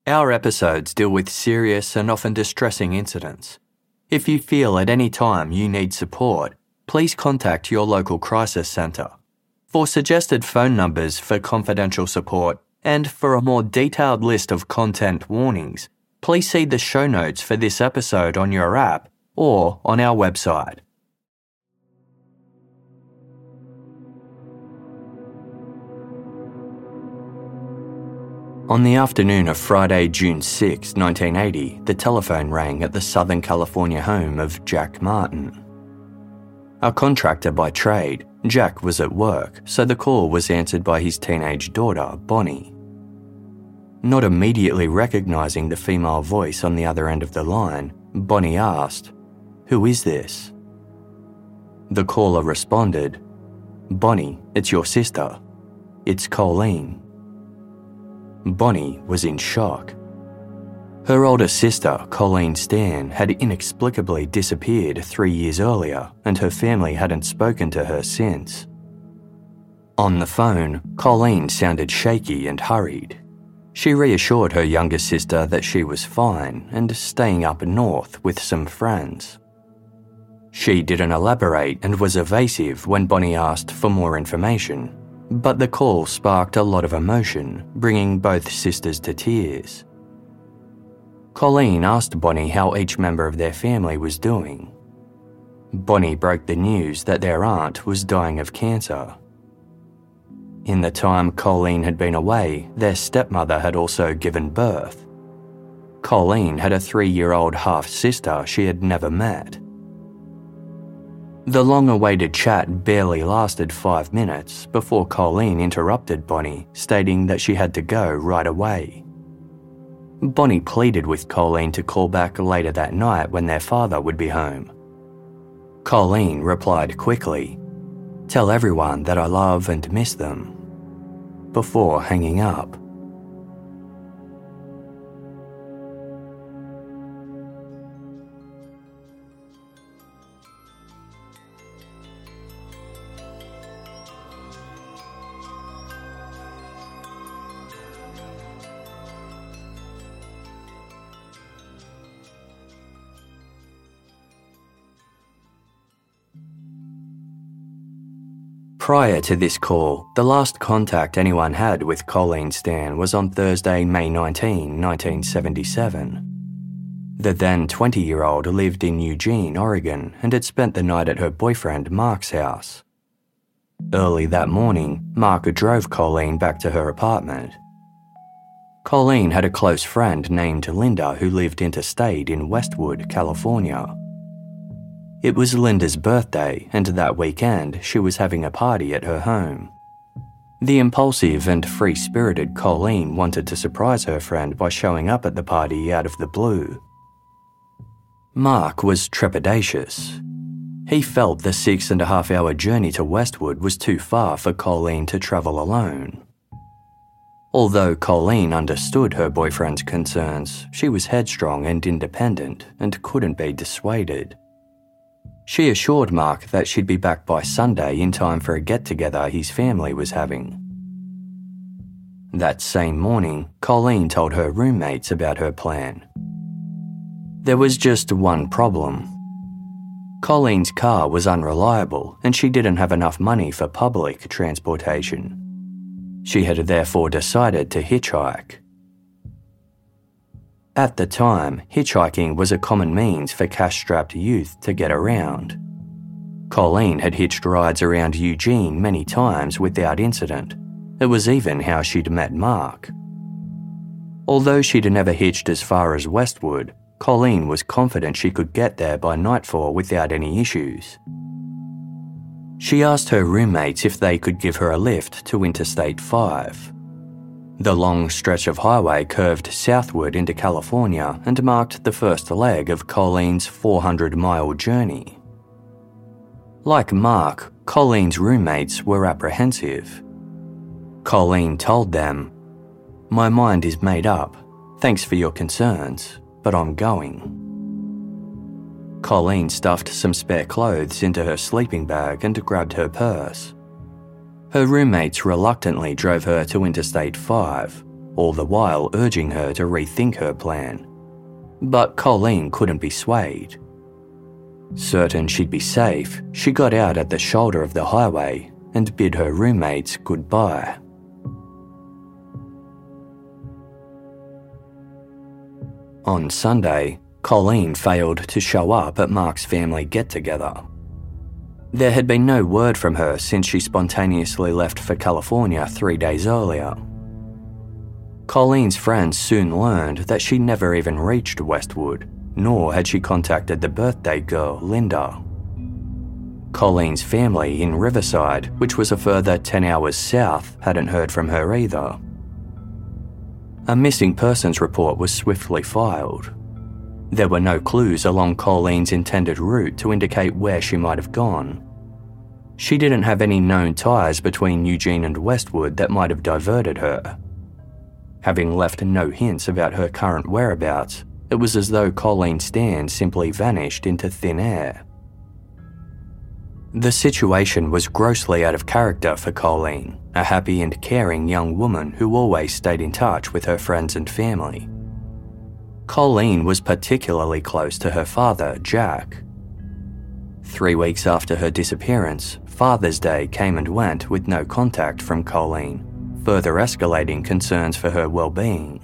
Our episodes deal with serious and often distressing incidents. If you feel at any time you need support, please contact your local crisis centre. For suggested phone numbers for confidential support and for a more detailed list of content warnings, please see the show notes for this episode on your app or on our website. On the afternoon of Friday, June 6, 1980, the telephone rang at the Southern California home of Jack Martin. A contractor by trade, Jack was at work, so the call was answered by his teenage daughter, Bonnie. Not immediately recognising the female voice on the other end of the line, Bonnie asked, "Who is this?" The caller responded, "Bonnie, it's your sister. It's Colleen." Bonnie was in shock. Her older sister, Colleen Stan, had inexplicably disappeared 3 years earlier, and her family hadn't spoken to her since. On the phone, Colleen sounded shaky and hurried. She reassured her younger sister that she was fine and staying up north with some friends. She didn't elaborate and was evasive when Bonnie asked for more information, but the call sparked a lot of emotion, bringing both sisters to tears. Colleen asked Bonnie how each member of their family was doing. Bonnie broke the news that their aunt was dying of cancer. In the time Colleen had been away, their stepmother had also given birth. Colleen had a 3-year-old half-sister she had never met. The long-awaited chat barely lasted 5 minutes before Colleen interrupted Bonnie, stating that she had to go right away. Bonnie pleaded with Colleen to call back later that night when their father would be home. Colleen replied quickly, "Tell everyone that I love and miss them," before hanging up. Prior to this call, the last contact anyone had with Colleen Stan was on Thursday, May 19, 1977. The then 20-year-old lived in Eugene, Oregon, and had spent the night at her boyfriend Mark's house. Early that morning, Mark drove Colleen back to her apartment. Colleen had a close friend named Linda who lived interstate in Westwood, California. It was Linda's birthday, and that weekend she was having a party at her home. The impulsive and free-spirited Colleen wanted to surprise her friend by showing up at the party out of the blue. Mark was trepidatious. He felt the 6.5-hour journey to Westwood was too far for Colleen to travel alone. Although Colleen understood her boyfriend's concerns, she was headstrong and independent and couldn't be dissuaded. She assured Mark that she'd be back by Sunday in time for a get-together his family was having. That same morning, Colleen told her roommates about her plan. There was just one problem. Colleen's car was unreliable and she didn't have enough money for public transportation. She had therefore decided to hitchhike. At the time, hitchhiking was a common means for cash-strapped youth to get around. Colleen had hitched rides around Eugene many times without incident. It was even how she'd met Mark. Although she'd never hitched as far as Westwood, Colleen was confident she could get there by nightfall without any issues. She asked her roommates if they could give her a lift to Interstate 5. The long stretch of highway curved southward into California and marked the first leg of Colleen's 400-mile journey. Like Mark, Colleen's roommates were apprehensive. Colleen told them, "My mind is made up. Thanks for your concerns, but I'm going." Colleen stuffed some spare clothes into her sleeping bag and grabbed her purse. Her roommates reluctantly drove her to Interstate 5, all the while urging her to rethink her plan. But Colleen couldn't be swayed. Certain she'd be safe, she got out at the shoulder of the highway and bid her roommates goodbye. On Sunday, Colleen failed to show up at Mark's family get-together. There had been no word from her since she spontaneously left for California 3 days earlier. Colleen's friends soon learned that she never even reached Westwood, nor had she contacted the birthday girl, Linda. Colleen's family in Riverside, which was a further 10 hours south, hadn't heard from her either. A missing persons report was swiftly filed. There were no clues along Colleen's intended route to indicate where she might have gone. She didn't have any known ties between Eugene and Westwood that might have diverted her. Having left no hints about her current whereabouts, it was as though Colleen Stan simply vanished into thin air. The situation was grossly out of character for Colleen, a happy and caring young woman who always stayed in touch with her friends and family. Colleen was particularly close to her father, Jack. 3 weeks after her disappearance, Father's Day came and went with no contact from Colleen, further escalating concerns for her well-being.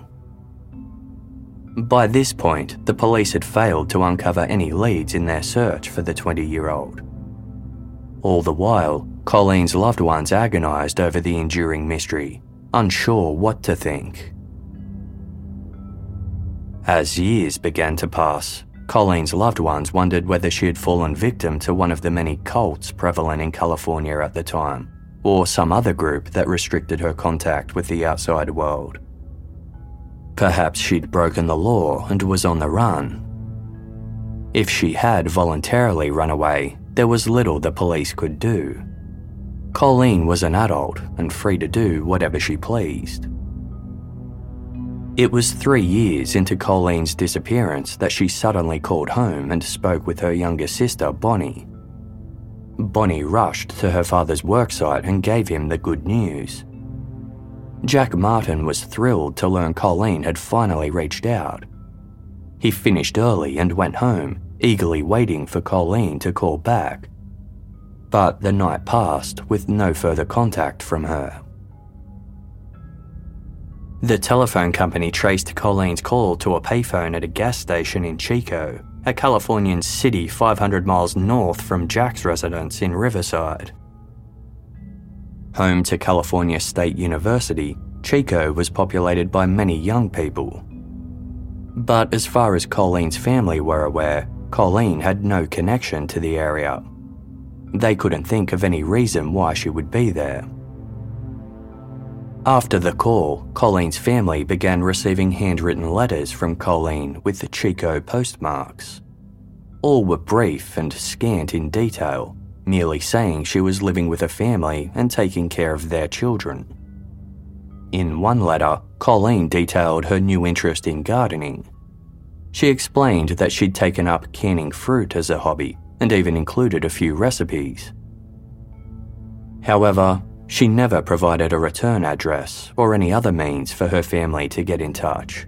By this point, the police had failed to uncover any leads in their search for the 20-year-old. All the while, Colleen's loved ones agonised over the enduring mystery, unsure what to think. As years began to pass, Colleen's loved ones wondered whether she had fallen victim to one of the many cults prevalent in California at the time, or some other group that restricted her contact with the outside world. Perhaps she'd broken the law and was on the run. If she had voluntarily run away, there was little the police could do. Colleen was an adult and free to do whatever she pleased. It was 3 years into Colleen's disappearance that she suddenly called home and spoke with her younger sister, Bonnie. Bonnie rushed to her father's worksite and gave him the good news. Jack Martin was thrilled to learn Colleen had finally reached out. He finished early and went home, eagerly waiting for Colleen to call back. But the night passed with no further contact from her. The telephone company traced Colleen's call to a payphone at a gas station in Chico, a Californian city 500 miles north from Jack's residence in Riverside. Home to California State University, Chico was populated by many young people. But as far as Colleen's family were aware, Colleen had no connection to the area. They couldn't think of any reason why she would be there. After the call, Colleen's family began receiving handwritten letters from Colleen with the Chico postmarks. All were brief and scant in detail, merely saying she was living with a family and taking care of their children. In one letter, Colleen detailed her new interest in gardening. She explained that she'd taken up canning fruit as a hobby and even included a few recipes. However, she never provided a return address or any other means for her family to get in touch.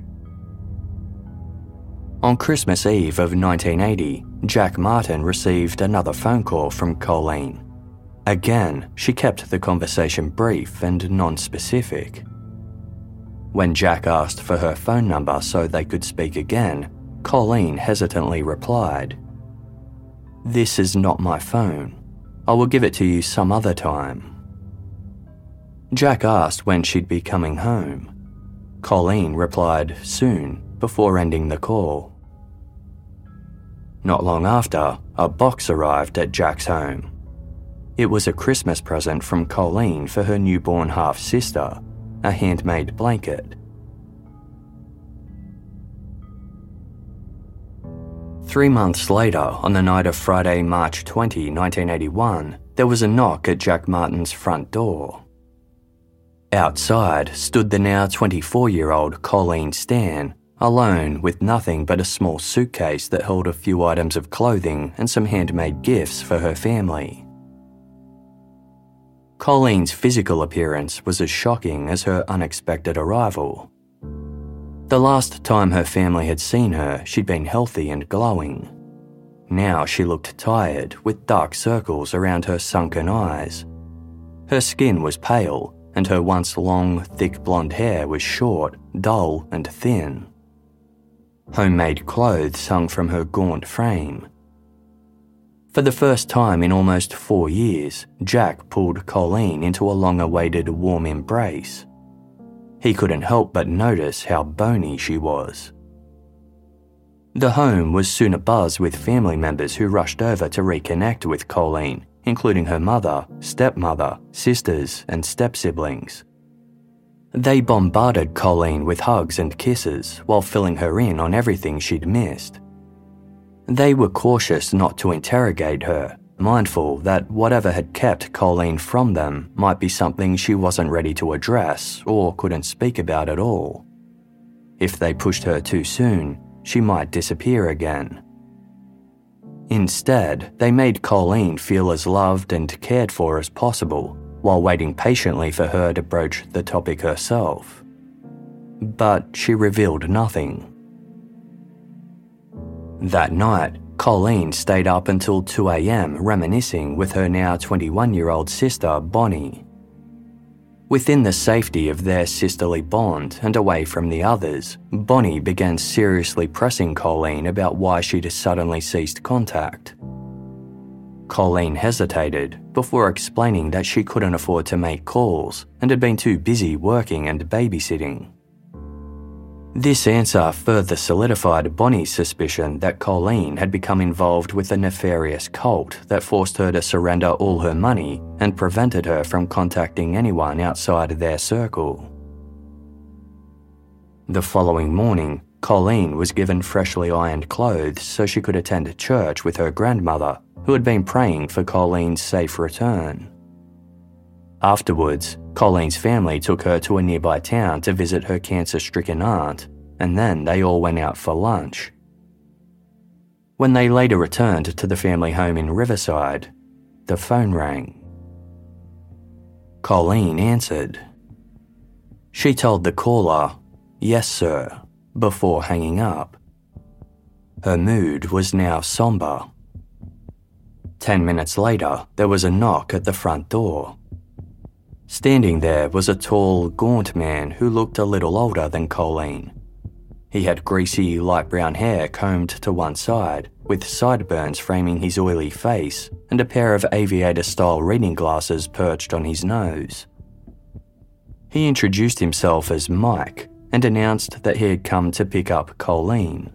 On Christmas Eve of 1980, Jack Martin received another phone call from Colleen. Again, she kept the conversation brief and non-specific. When Jack asked for her phone number so they could speak again, Colleen hesitantly replied, "This is not my phone. I will give it to you some other time." Jack asked when she'd be coming home. Colleen replied soon, before ending the call. Not long after, a box arrived at Jack's home. It was a Christmas present from Colleen for her newborn half-sister, a handmade blanket. 3 months later, on the night of Friday, March 20, 1981, there was a knock at Jack Martin's front door. Outside stood the now 24-year-old Colleen Stan, alone with nothing but a small suitcase that held a few items of clothing and some handmade gifts for her family. Colleen's physical appearance was as shocking as her unexpected arrival. The last time her family had seen her, she'd been healthy and glowing. Now she looked tired, with dark circles around her sunken eyes. Her skin was pale, and her once long, thick blonde hair was short, dull, and thin. Homemade clothes hung from her gaunt frame. For the first time in almost 4 years, Jack pulled Colleen into a long-awaited warm embrace. He couldn't help but notice how bony she was. The home was soon abuzz with family members who rushed over to reconnect with Colleen, including her mother, stepmother, sisters, and step-siblings. They bombarded Colleen with hugs and kisses while filling her in on everything she'd missed. They were cautious not to interrogate her, mindful that whatever had kept Colleen from them might be something she wasn't ready to address or couldn't speak about at all. If they pushed her too soon, she might disappear again. Instead, they made Colleen feel as loved and cared for as possible, while waiting patiently for her to broach the topic herself. But she revealed nothing. That night, Colleen stayed up until 2 a.m. reminiscing with her now 21-year-old sister, Bonnie. Within the safety of their sisterly bond and away from the others, Bonnie began seriously pressing Colleen about why she'd suddenly ceased contact. Colleen hesitated before explaining that she couldn't afford to make calls and had been too busy working and babysitting. This answer further solidified Bonnie's suspicion that Colleen had become involved with a nefarious cult that forced her to surrender all her money and prevented her from contacting anyone outside their circle. The following morning, Colleen was given freshly ironed clothes so she could attend church with her grandmother, who had been praying for Colleen's safe return. Afterwards, Colleen's family took her to a nearby town to visit her cancer-stricken aunt, and then they all went out for lunch. When they later returned to the family home in Riverside, the phone rang. Colleen answered. She told the caller, "Yes, sir," before hanging up. Her mood was now somber. 10 minutes later, there was a knock at the front door. Standing there was a tall, gaunt man who looked a little older than Colleen. He had greasy, light brown hair combed to one side, with sideburns framing his oily face, and a pair of aviator-style reading glasses perched on his nose. He introduced himself as Mike and announced that he had come to pick up Colleen.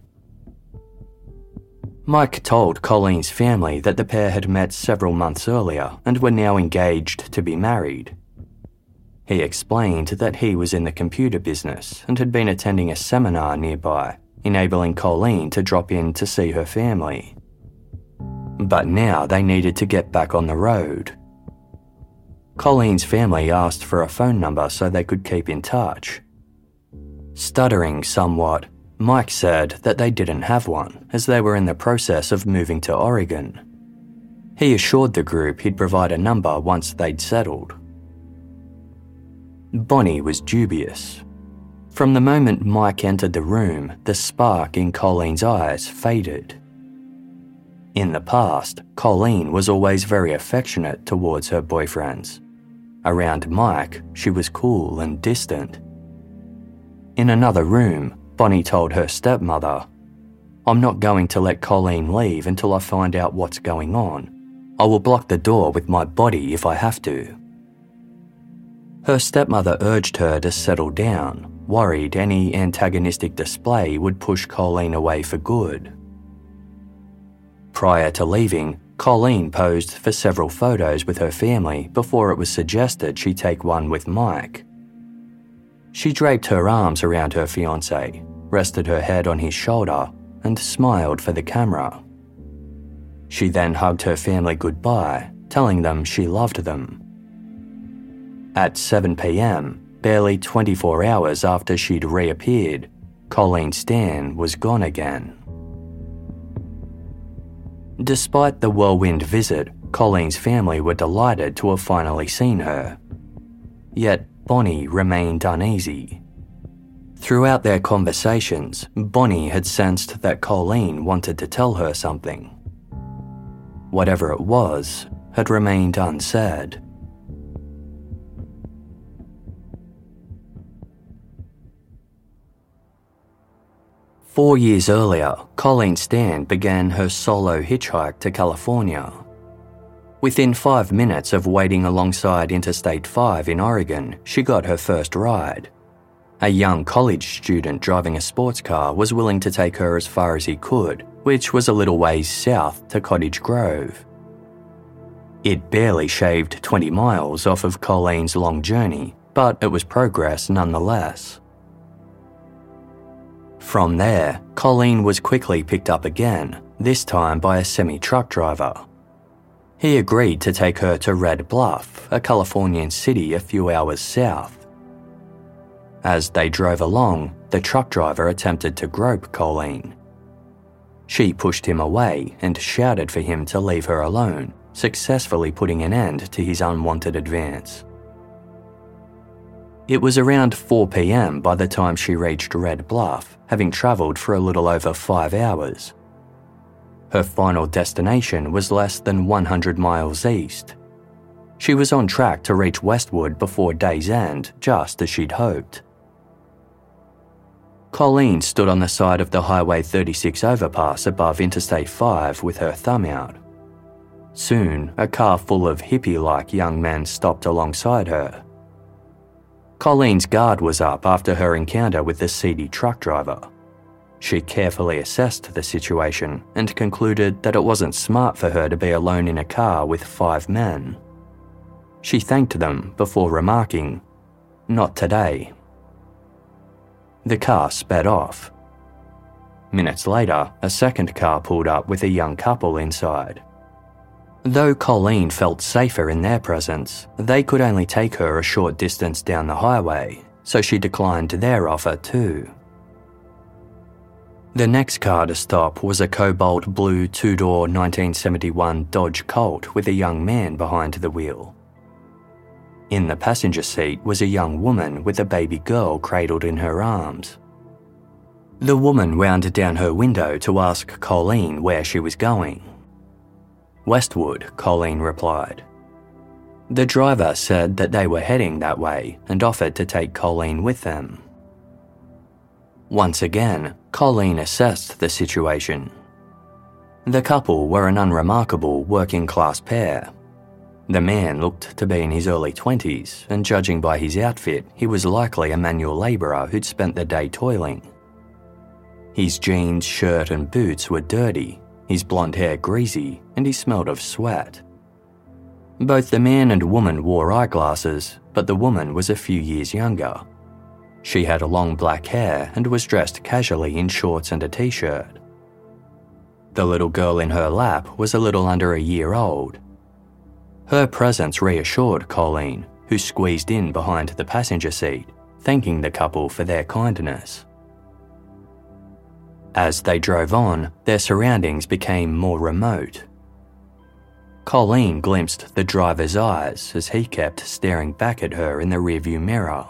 Mike told Colleen's family that the pair had met several months earlier and were now engaged to be married. He explained that he was in the computer business and had been attending a seminar nearby, enabling Colleen to drop in to see her family. But now they needed to get back on the road. Colleen's family asked for a phone number so they could keep in touch. Stuttering somewhat, Mike said that they didn't have one, as they were in the process of moving to Oregon. He assured the group he'd provide a number once they'd settled. Bonnie was dubious. From the moment Mike entered the room, the spark in Colleen's eyes faded. In the past, Colleen was always very affectionate towards her boyfriends. Around Mike, she was cool and distant. In another room, Bonnie told her stepmother, "I'm not going to let Colleen leave until I find out what's going on. I will block the door with my body if I have to." Her stepmother urged her to settle down, worried any antagonistic display would push Colleen away for good. Prior to leaving, Colleen posed for several photos with her family before it was suggested she take one with Mike. She draped her arms around her fiancé, rested her head on his shoulder, and smiled for the camera. She then hugged her family goodbye, telling them she loved them. At 7 p.m, barely 24 hours after she'd reappeared, Colleen Stan was gone again. Despite the whirlwind visit, Colleen's family were delighted to have finally seen her. Yet Bonnie remained uneasy. Throughout their conversations, Bonnie had sensed that Colleen wanted to tell her something. Whatever it was had remained unsaid. Four years earlier, Colleen Stan began her solo hitchhike to California. Within 5 minutes of waiting alongside Interstate 5 in Oregon, she got her first ride. A young college student driving a sports car was willing to take her as far as he could, which was a little ways south to Cottage Grove. It barely shaved 20 miles off of Colleen's long journey, but it was progress nonetheless. From there, Colleen was quickly picked up again, this time by a semi-truck driver. He agreed to take her to Red Bluff, a Californian city a few hours south. As they drove along, the truck driver attempted to grope Colleen. She pushed him away and shouted for him to leave her alone, successfully putting an end to his unwanted advance. It was around 4 p.m. by the time she reached Red Bluff, having travelled for a little over 5 hours. Her final destination was less than 100 miles east. She was on track to reach Westwood before day's end, just as she'd hoped. Colleen stood on the side of the Highway 36 overpass above Interstate 5 with her thumb out. Soon, a car full of hippie-like young men stopped alongside her. Colleen's guard was up after her encounter with the seedy truck driver. She carefully assessed the situation and concluded that it wasn't smart for her to be alone in a car with 5 men. She thanked them before remarking, "Not today." The car sped off. Minutes later, a second car pulled up with a young couple inside. Though Colleen felt safer in their presence, they could only take her a short distance down the highway, so she declined their offer too. The next car to stop was a cobalt blue two-door 1971 Dodge Colt with a young man behind the wheel. In the passenger seat was a young woman with a baby girl cradled in her arms. The woman wound down her window to ask Colleen where she was going. "Westwood," Colleen replied. The driver said that they were heading that way and offered to take Colleen with them. Once again, Colleen assessed the situation. The couple were an unremarkable working-class pair. The man looked to be in his early 20s, and judging by his outfit, he was likely a manual labourer who'd spent the day toiling. His jeans, shirt and boots were dirty, his blonde hair greasy, and he smelled of sweat. Both the man and woman wore eyeglasses, but the woman was a few years younger. She had long black hair and was dressed casually in shorts and a t-shirt. The little girl in her lap was a little under a year old. Her presence reassured Colleen, who squeezed in behind the passenger seat, thanking the couple for their kindness. As they drove on, their surroundings became more remote. Colleen glimpsed the driver's eyes as he kept staring back at her in the rearview mirror.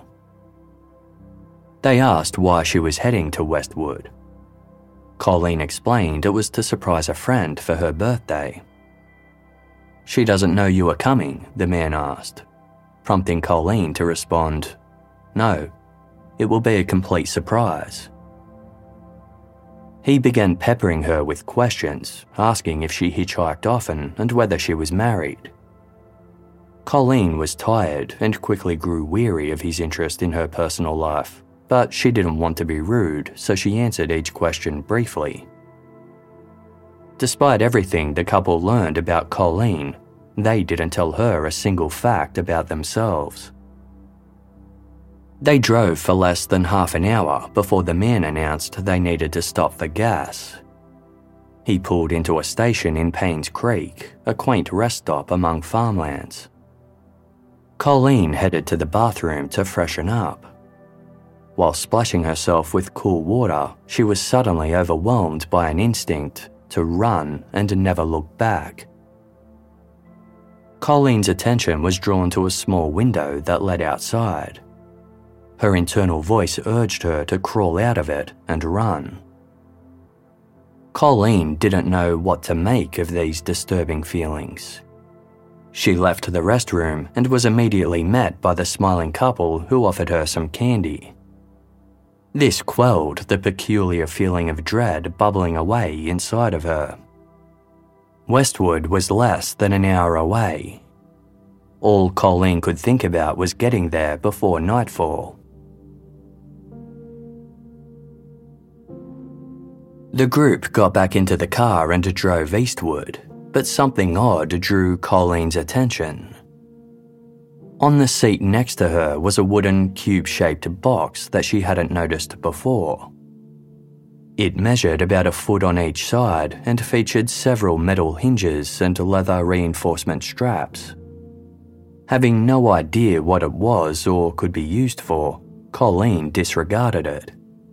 They asked why she was heading to Westwood. Colleen explained it was to surprise a friend for her birthday. "She doesn't know you are coming?" the man asked, prompting Colleen to respond, "No, it will be a complete surprise." He began peppering her with questions, asking if she hitchhiked often and whether she was married. Colleen was tired and quickly grew weary of his interest in her personal life, but she didn't want to be rude, so she answered each question briefly. Despite everything the couple learned about Colleen, they didn't tell her a single fact about themselves. They drove for less than half an hour before the man announced they needed to stop for gas. He pulled into a station in Paynes Creek, a quaint rest stop among farmlands. Colleen headed to the bathroom to freshen up. While splashing herself with cool water, she was suddenly overwhelmed by an instinct to run and never look back. Colleen's attention was drawn to a small window that led outside. her internal voice urged her to crawl out of it and run. Colleen didn't know what to make of these disturbing feelings. She left the restroom and was immediately met by the smiling couple who offered her some candy. This quelled the peculiar feeling of dread bubbling away inside of her. Westwood was less than an hour away. All Colleen could think about was getting there before nightfall. The group got back into the car and drove eastward, but something odd drew Colleen's attention. On the seat next to her was a wooden cube-shaped box that she hadn't noticed before. It measured about a foot on each side and featured several metal hinges and leather reinforcement straps. Having no idea what it was or could be used for, Colleen disregarded it.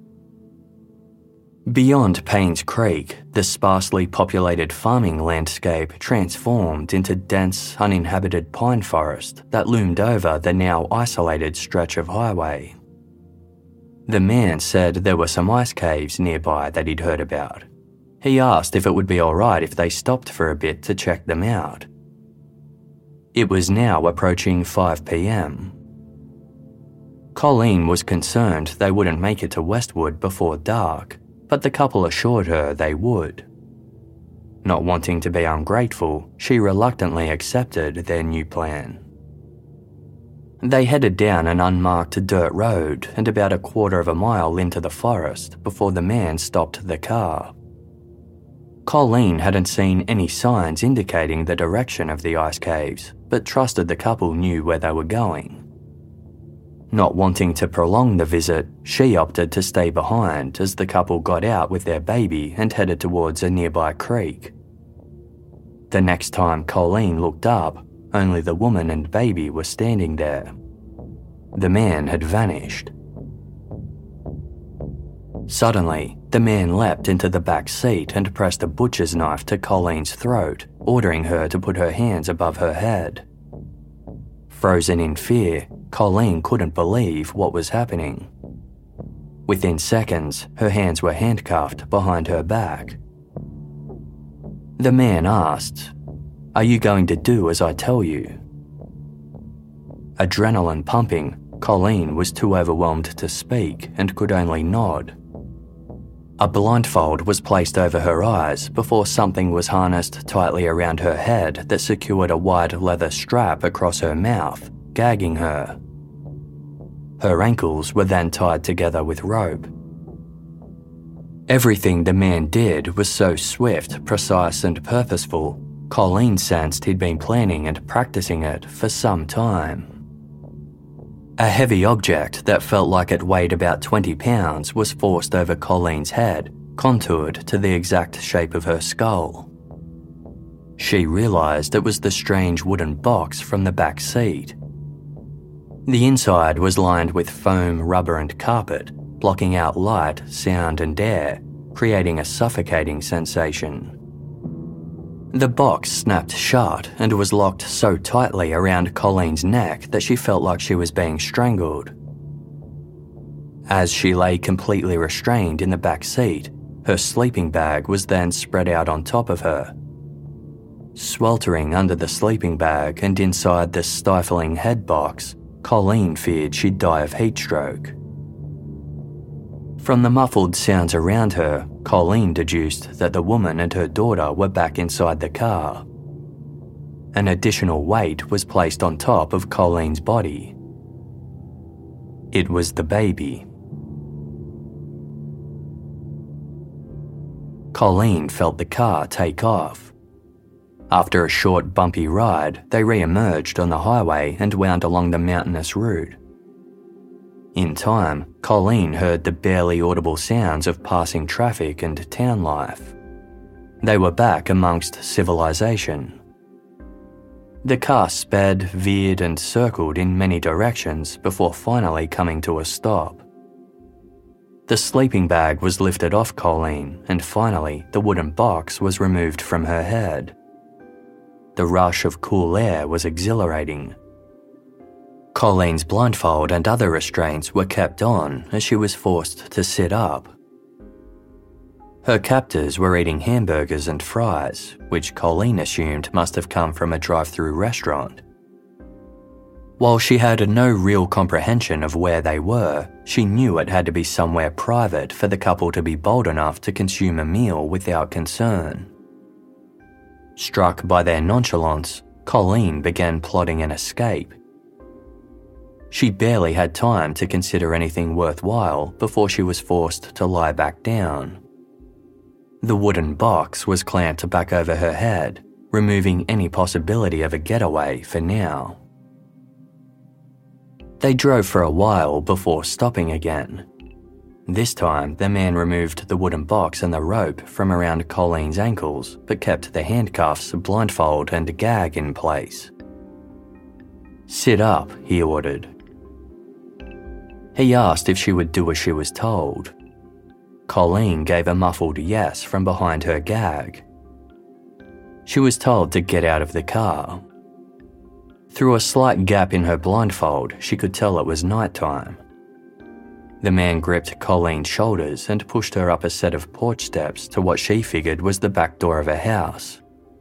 Beyond Paynes Creek, the sparsely populated farming landscape transformed into dense, uninhabited pine forest that loomed over the now isolated stretch of highway. The man said there were some ice caves nearby that he'd heard about. He asked if it would be alright if they stopped for a bit to check them out. It was now approaching 5 p.m. Colleen was concerned they wouldn't make it to Westwood before dark, but the couple assured her they would. Not wanting to be ungrateful, she reluctantly accepted their new plan. They headed down an unmarked dirt road and about a quarter of a mile into the forest before the man stopped the car. Colleen hadn't seen any signs indicating the direction of the ice caves, but trusted the couple knew where they were going. Not wanting to prolong the visit, she opted to stay behind as the couple got out with their baby and headed towards a nearby creek. The next time Colleen looked up, only the woman and baby were standing there. The man had vanished. Suddenly, the man leapt into the back seat and pressed a butcher's knife to Colleen's throat, ordering her to put her hands above her head. Frozen in fear, Colleen couldn't believe what was happening. Within seconds, her hands were handcuffed behind her back. The man asked, "Are you going to do as I tell you?" Adrenaline pumping, Colleen was too overwhelmed to speak and could only nod. A blindfold was placed over her eyes before something was harnessed tightly around her head that secured a wide leather strap across her mouth, gagging her. Her ankles were then tied together with rope. Everything the man did was so swift, precise and purposeful, Colleen sensed he'd been planning and practicing it for some time. A heavy object that felt like it weighed about 20 pounds was forced over Colleen's head, contoured to the exact shape of her skull. She realised it was the strange wooden box from the back seat. The inside was lined with foam, rubber and carpet, blocking out light, sound and air, creating a suffocating sensation. The box snapped shut and was locked so tightly around Colleen's neck that she felt like she was being strangled. As she lay completely restrained in the back seat, her sleeping bag was then spread out on top of her. Sweltering under the sleeping bag and inside the stifling head box, Colleen feared she'd die of heat stroke. From the muffled sounds around her, Colleen deduced that the woman and her daughter were back inside the car. An additional weight was placed on top of Colleen's body. It was the baby. Colleen felt the car take off. After a short bumpy ride, they re-emerged on the highway and wound along the mountainous route. In time, Colleen heard the barely audible sounds of passing traffic and town life. They were back amongst civilization. The car sped, veered and circled in many directions before finally coming to a stop. The sleeping bag was lifted off Colleen and finally the wooden box was removed from her head. The rush of cool air was exhilarating. Colleen's blindfold and other restraints were kept on as she was forced to sit up. Her captors were eating hamburgers and fries, which Colleen assumed must have come from a drive-through restaurant. While she had no real comprehension of where they were, she knew it had to be somewhere private for the couple to be bold enough to consume a meal without concern. Struck by their nonchalance, Colleen began plotting an escape. She barely had time to consider anything worthwhile before she was forced to lie back down. The wooden box was clamped back over her head, removing any possibility of a getaway for now. They drove for a while before stopping again. This time, the man removed the wooden box and the rope from around Colleen's ankles, but kept the handcuffs, blindfold, and gag in place. "Sit up," he ordered. He asked if she would do as she was told. Colleen gave a muffled yes from behind her gag. She was told to get out of the car. Through a slight gap in her blindfold, she could tell it was nighttime. The man gripped Colleen's shoulders and pushed her up a set of porch steps to what she figured was the back door of a house.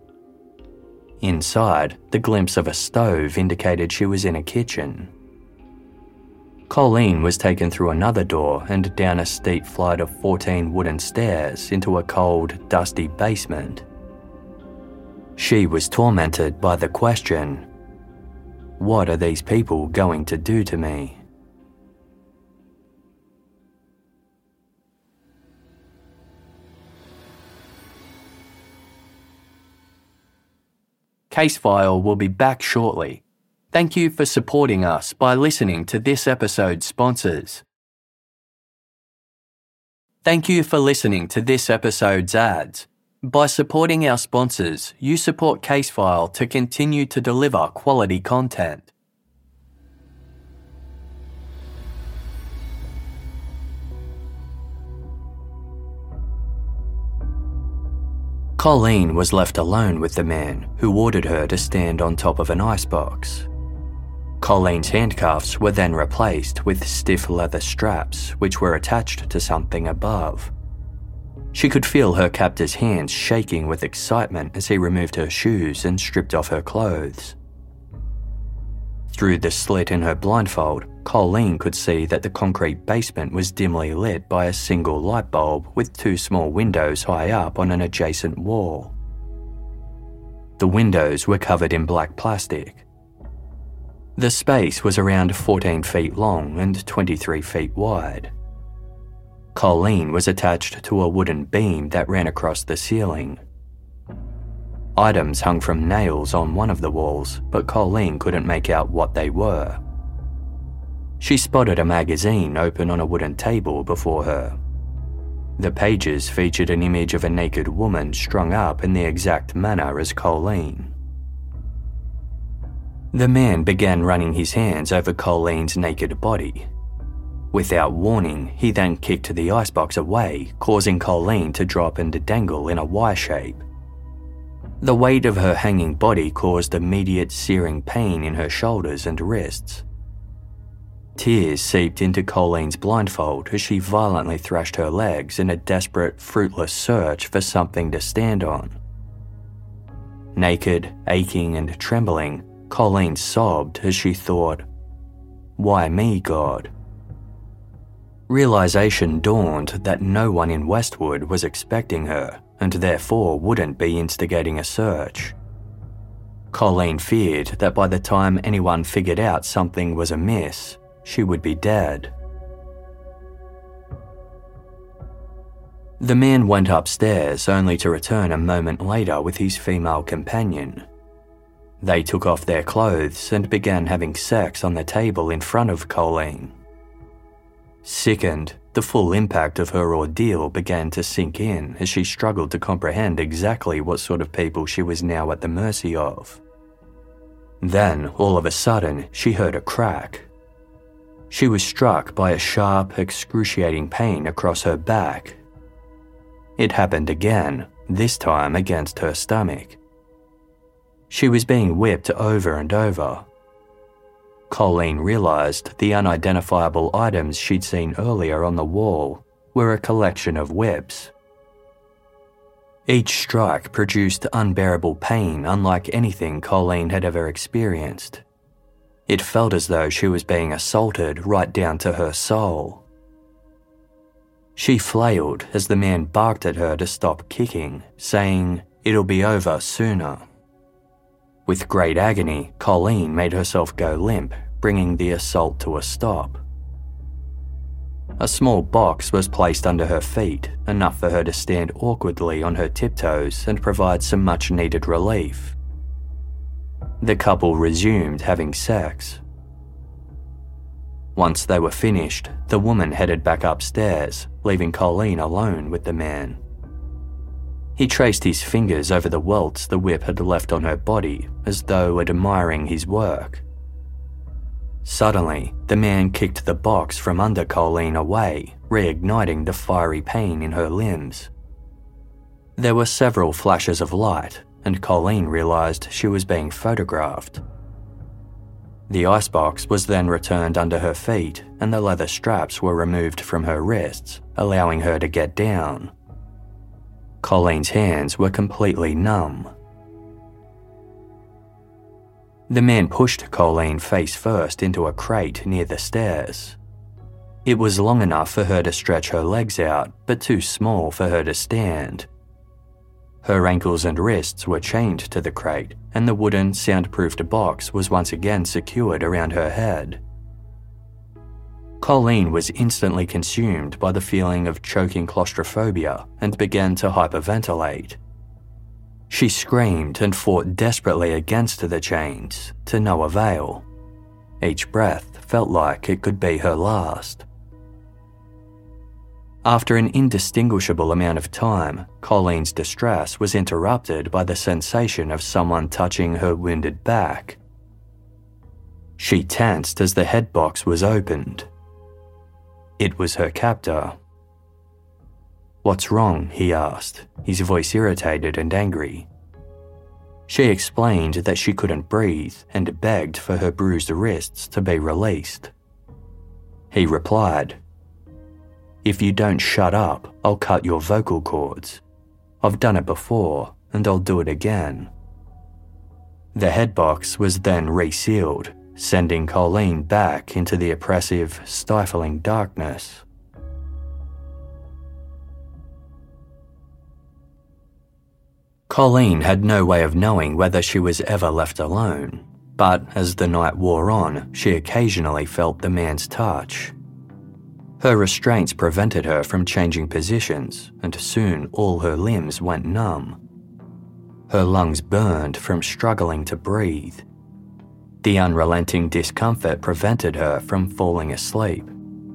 Inside, the glimpse of a stove indicated she was in a kitchen. Colleen was taken through another door and down a steep flight of 14 wooden stairs into a cold, dusty basement. She was tormented by the question, "What are these people going to do to me?" Casefile will be back shortly. Thank you for supporting us by listening to this episode's sponsors. Thank you for listening to this episode's ads. By supporting our sponsors, you support Casefile to continue to deliver quality content. Colleen was left alone with the man who ordered her to stand on top of an icebox. Colleen's handcuffs were then replaced with stiff leather straps which were attached to something above. She could feel her captor's hands shaking with excitement as he removed her shoes and stripped off her clothes. Through the slit in her blindfold, Colleen could see that the concrete basement was dimly lit by a single light bulb with two small windows high up on an adjacent wall. The windows were covered in black plastic. The space was around 14 feet long and 23 feet wide. Colleen was attached to a wooden beam that ran across the ceiling. Items hung from nails on one of the walls, but Colleen couldn't make out what they were. She spotted a magazine open on a wooden table before her. The pages featured an image of a naked woman strung up in the exact manner as Colleen. The man began running his hands over Colleen's naked body. Without warning, he then kicked the icebox away, causing Colleen to drop and dangle in a Y shape. The weight of her hanging body caused immediate searing pain in her shoulders and wrists. Tears seeped into Colleen's blindfold as she violently thrashed her legs in a desperate, fruitless search for something to stand on. Naked, aching and trembling, Colleen sobbed as she thought, "Why me, God?" Realization dawned that no one in Westwood was expecting her and therefore wouldn't be instigating a search. Colleen feared that by the time anyone figured out something was amiss, she would be dead. The man went upstairs only to return a moment later with his female companion. They took off their clothes and began having sex on the table in front of Colleen. Sickened, the full impact of her ordeal began to sink in as she struggled to comprehend exactly what sort of people she was now at the mercy of. Then, all of a sudden, she heard a crack. She was struck by a sharp, excruciating pain across her back. It happened again, this time against her stomach. She was being whipped over and over. Colleen realised the unidentifiable items she'd seen earlier on the wall were a collection of whips. Each strike produced unbearable pain unlike anything Colleen had ever experienced. It felt as though she was being assaulted right down to her soul. She flailed as the man barked at her to stop kicking, saying, "It'll be over sooner." With great agony, Colleen made herself go limp, bringing the assault to a stop. A small box was placed under her feet, enough for her to stand awkwardly on her tiptoes and provide some much-needed relief. The couple resumed having sex. Once they were finished, the woman headed back upstairs, leaving Colleen alone with the man. He traced his fingers over the welts the whip had left on her body, as though admiring his work. Suddenly, the man kicked the box from under Colleen away, reigniting the fiery pain in her limbs. There were several flashes of light, and Colleen realised she was being photographed. The icebox was then returned under her feet, and the leather straps were removed from her wrists, allowing her to get down. Colleen's hands were completely numb. The man pushed Colleen face first into a crate near the stairs. It was long enough for her to stretch her legs out, but too small for her to stand. Her ankles and wrists were chained to the crate, and the wooden, soundproofed box was once again secured around her head. Colleen was instantly consumed by the feeling of choking claustrophobia and began to hyperventilate. She screamed and fought desperately against the chains, to no avail. Each breath felt like it could be her last. After an indistinguishable amount of time, Colleen's distress was interrupted by the sensation of someone touching her wounded back. She tensed as the headbox was opened. It was her captor. "What's wrong?" he asked, his voice irritated and angry. She explained that she couldn't breathe and begged for her bruised wrists to be released. He replied, "If you don't shut up, I'll cut your vocal cords. I've done it before, and I'll do it again." The headbox was then resealed, sending Colleen back into the oppressive, stifling darkness. Colleen had no way of knowing whether she was ever left alone, but as the night wore on, she occasionally felt the man's touch. Her restraints prevented her from changing positions, and soon all her limbs went numb. Her lungs burned from struggling to breathe. The unrelenting discomfort prevented her from falling asleep.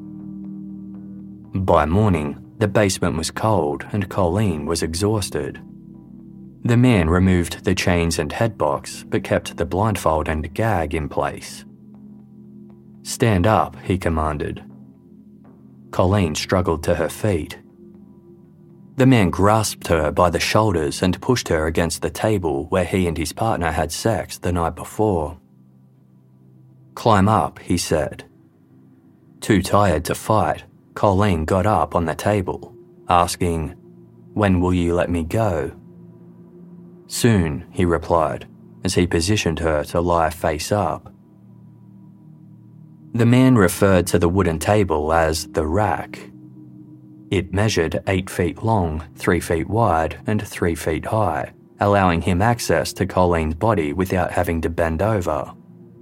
By morning, the basement was cold and Colleen was exhausted. The man removed the chains and headbox but kept the blindfold and gag in place. "Stand up," he commanded. Colleen struggled to her feet. The man grasped her by the shoulders and pushed her against the table where he and his partner had sex the night before. "Climb up," he said. Too tired to fight, Colleen got up on the table, asking, "When will you let me go?" "Soon," he replied, as he positioned her to lie face up. The man referred to the wooden table as the rack. It measured 8 feet long, 3 feet wide, and 3 feet high, allowing him access to Colleen's body without having to bend over.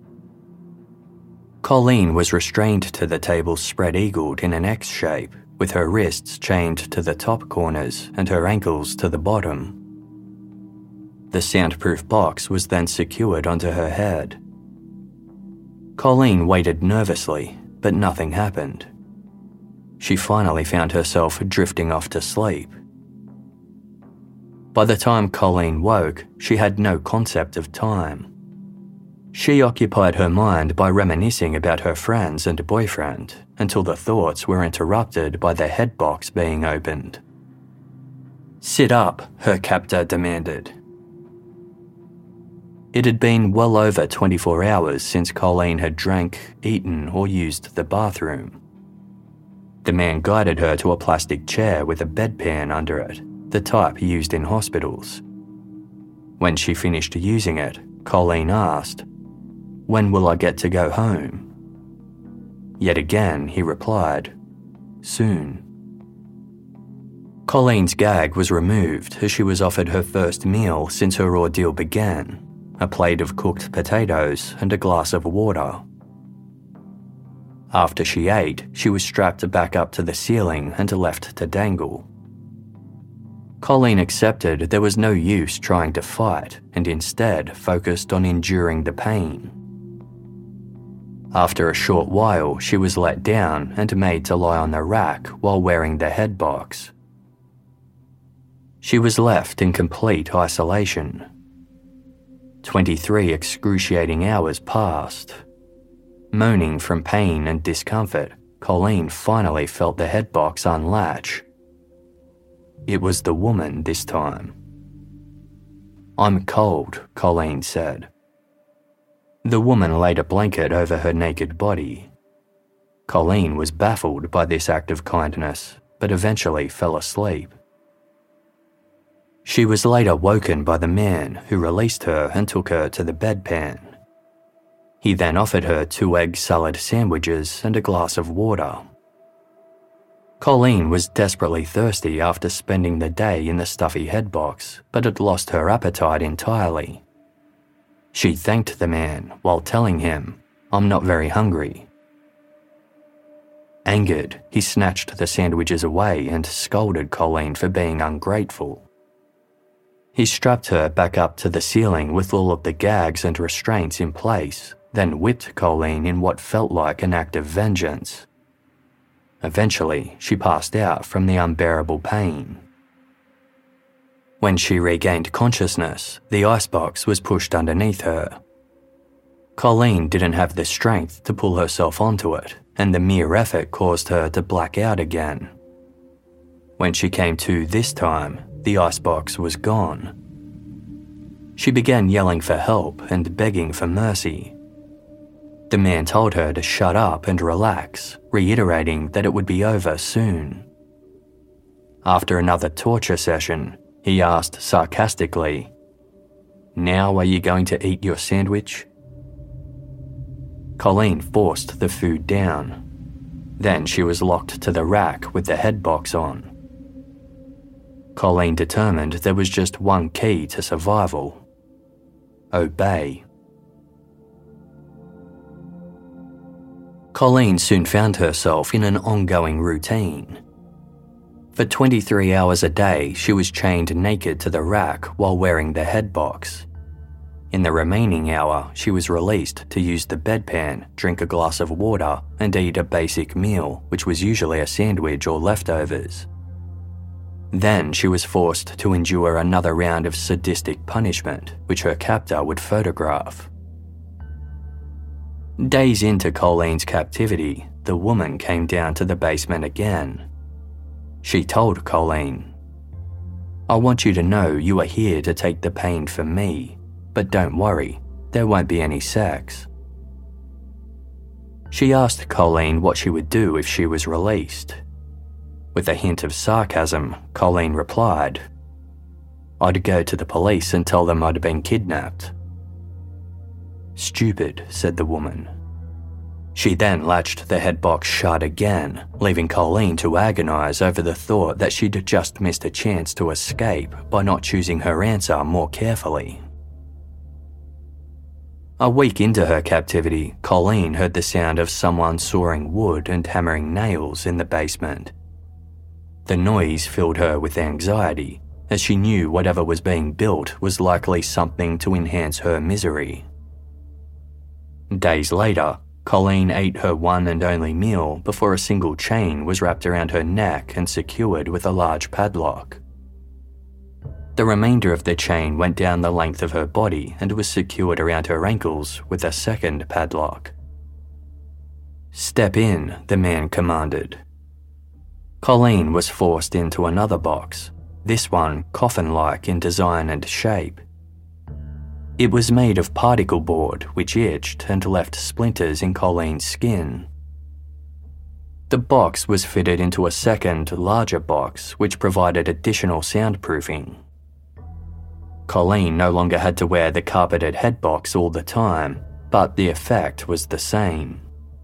Colleen was restrained to the table spread-eagled in an X shape, with her wrists chained to the top corners and her ankles to the bottom. The soundproof box was then secured onto her head. Colleen waited nervously, but nothing happened. She finally found herself drifting off to sleep. By the time Colleen woke, she had no concept of time. She occupied her mind by reminiscing about her friends and boyfriend until the thoughts were interrupted by the headbox being opened. "Sit up," her captor demanded. It had been well over 24 hours since Colleen had drank, eaten, or used the bathroom. The man guided her to a plastic chair with a bedpan under it, the type used in hospitals. When she finished using it, Colleen asked, "When will I get to go home?" Yet again, he replied, "Soon." Colleen's gag was removed as she was offered her first meal since her ordeal began, a plate of cooked potatoes and a glass of water. After she ate, she was strapped back up to the ceiling and left to dangle. Colleen accepted there was no use trying to fight and instead focused on enduring the pain. After a short while, she was let down and made to lie on the rack while wearing the head box. She was left in complete isolation. 23 excruciating hours passed. Moaning from pain and discomfort, Colleen finally felt the head box unlatch. It was the woman this time. "I'm cold," Colleen said. The woman laid a blanket over her naked body. Colleen was baffled by this act of kindness, but eventually fell asleep. She was later woken by the man who released her and took her to the bedpan. He then offered her 2 egg salad sandwiches and a glass of water. Colleen was desperately thirsty after spending the day in the stuffy head box, but had lost her appetite entirely. She thanked the man while telling him, "I'm not very hungry." Angered, he snatched the sandwiches away and scolded Colleen for being ungrateful. He strapped her back up to the ceiling with all of the gags and restraints in place, then whipped Colleen in what felt like an act of vengeance. Eventually, she passed out from the unbearable pain. When she regained consciousness, the icebox was pushed underneath her. Colleen didn't have the strength to pull herself onto it, and the mere effort caused her to black out again. When she came to this time, the icebox was gone. She began yelling for help and begging for mercy. The man told her to shut up and relax, reiterating that it would be over soon. After another torture session, he asked sarcastically, "Now are you going to eat your sandwich?" Colleen forced the food down. Then she was locked to the rack with the head box on. Colleen determined there was just one key to survival: obey. Colleen soon found herself in an ongoing routine. For 23 hours a day, she was chained naked to the rack while wearing the head box. In the remaining hour, she was released to use the bedpan, drink a glass of water, and eat a basic meal, which was usually a sandwich or leftovers. Then she was forced to endure another round of sadistic punishment, which her captor would photograph. Days into Colleen's captivity, the woman came down to the basement again. She told Colleen, "I want you to know you are here to take the pain for me, but don't worry, there won't be any sex." She asked Colleen what she would do if she was released. With a hint of sarcasm, Colleen replied, "I'd go to the police and tell them I'd been kidnapped." "Stupid," said the woman. She then latched the head box shut again, leaving Colleen to agonise over the thought that she'd just missed a chance to escape by not choosing her answer more carefully. A week into her captivity, Colleen heard the sound of someone sawing wood and hammering nails in the basement. The noise filled her with anxiety, as she knew whatever was being built was likely something to enhance her misery. Days later, Colleen ate her one and only meal before a single chain was wrapped around her neck and secured with a large padlock. The remainder of the chain went down the length of her body and was secured around her ankles with a second padlock. "Step in," the man commanded. Colleen was forced into another box, this one coffin-like in design and shape. It was made of particle board, which itched and left splinters in Colleen's skin. The box was fitted into a second, larger box, which provided additional soundproofing. Colleen no longer had to wear the carpeted head box all the time, but the effect was the same.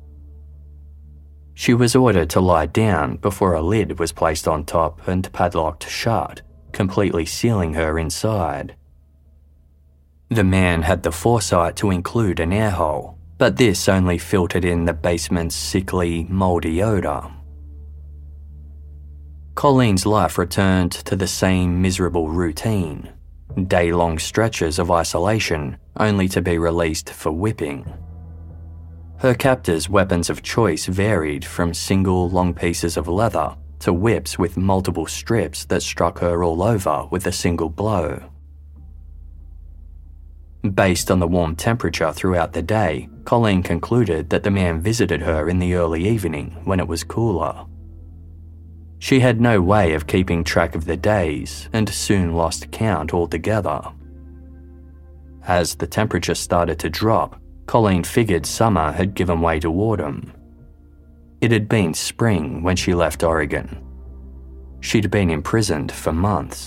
She was ordered to lie down before a lid was placed on top and padlocked shut, completely sealing her inside. The man had the foresight to include an air hole, but this only filtered in the basement's sickly, mouldy odour. Colleen's life returned to the same miserable routine, day-long stretches of isolation only to be released for whipping. Her captor's weapons of choice varied from single long pieces of leather to whips with multiple strips that struck her all over with a single blow. Based on the warm temperature throughout the day, Colleen concluded that the man visited her in the early evening when it was cooler. She had no way of keeping track of the days and soon lost count altogether. As the temperature started to drop, Colleen figured summer had given way to autumn. It had been spring when she left Oregon. She'd been imprisoned for months.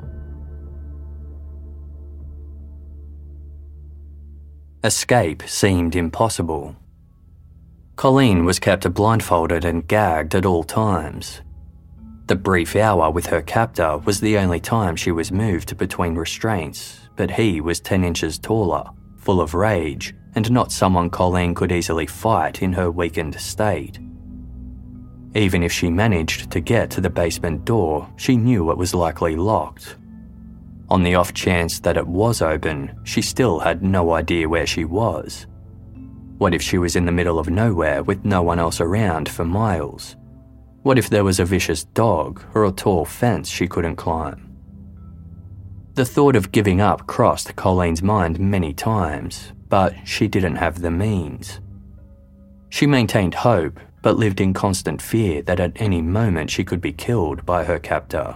Escape seemed impossible. Colleen was kept blindfolded and gagged at all times. The brief hour with her captor was the only time she was moved between restraints, but he was 10 inches taller, full of rage, and not someone Colleen could easily fight in her weakened state. Even if she managed to get to the basement door, she knew it was likely locked. On the off chance that it was open, she still had no idea where she was. What if she was in the middle of nowhere with no one else around for miles? What if there was a vicious dog or a tall fence she couldn't climb? The thought of giving up crossed Colleen's mind many times, but she didn't have the means. She maintained hope, but lived in constant fear that at any moment she could be killed by her captor.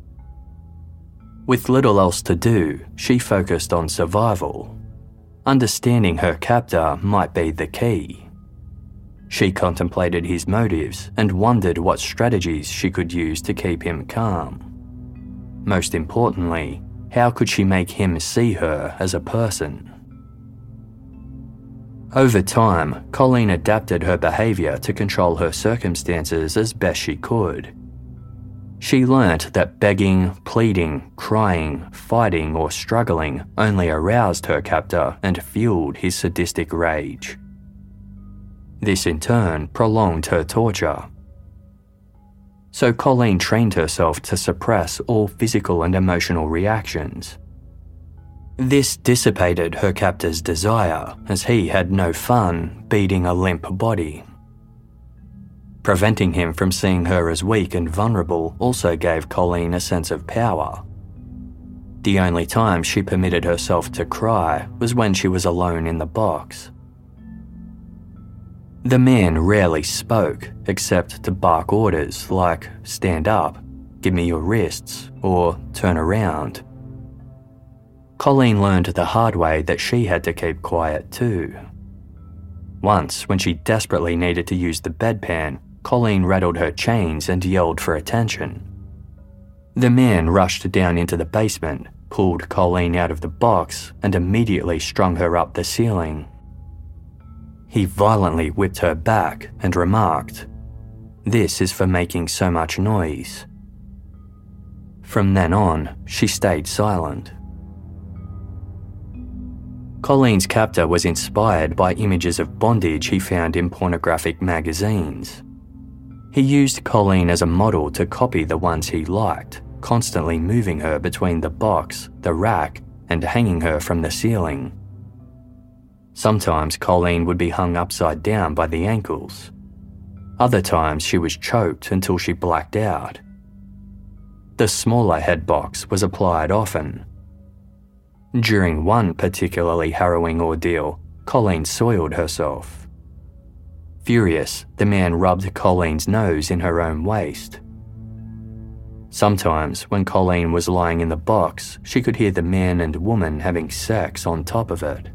With little else to do, she focused on survival. Understanding her captor might be the key. She contemplated his motives and wondered what strategies she could use to keep him calm. Most importantly, how could she make him see her as a person? Over time, Colleen adapted her behaviour to control her circumstances as best she could. She learnt that begging, pleading, crying, fighting or struggling only aroused her captor and fueled his sadistic rage. This in turn prolonged her torture. So Colleen trained herself to suppress all physical and emotional reactions. This dissipated her captor's desire, as he had no fun beating a limp body. Preventing him from seeing her as weak and vulnerable also gave Colleen a sense of power. The only time she permitted herself to cry was when she was alone in the box. The man rarely spoke, except to bark orders like, "Stand up, give me your wrists," or "Turn around." Colleen learned the hard way that she had to keep quiet too. Once, when she desperately needed to use the bedpan, Colleen rattled her chains and yelled for attention. The man rushed down into the basement, pulled Colleen out of the box, and immediately strung her up the ceiling. He violently whipped her back and remarked, "This is for making so much noise." From then on, she stayed silent. Colleen's captor was inspired by images of bondage he found in pornographic magazines. He used Colleen as a model to copy the ones he liked, constantly moving her between the box, the rack, and hanging her from the ceiling. Sometimes Colleen would be hung upside down by the ankles. Other times she was choked until she blacked out. The smaller head box was applied often. During one particularly harrowing ordeal, Colleen soiled herself. Furious, the man rubbed Colleen's nose in her own waste. Sometimes, when Colleen was lying in the box, she could hear the man and woman having sex on top of it.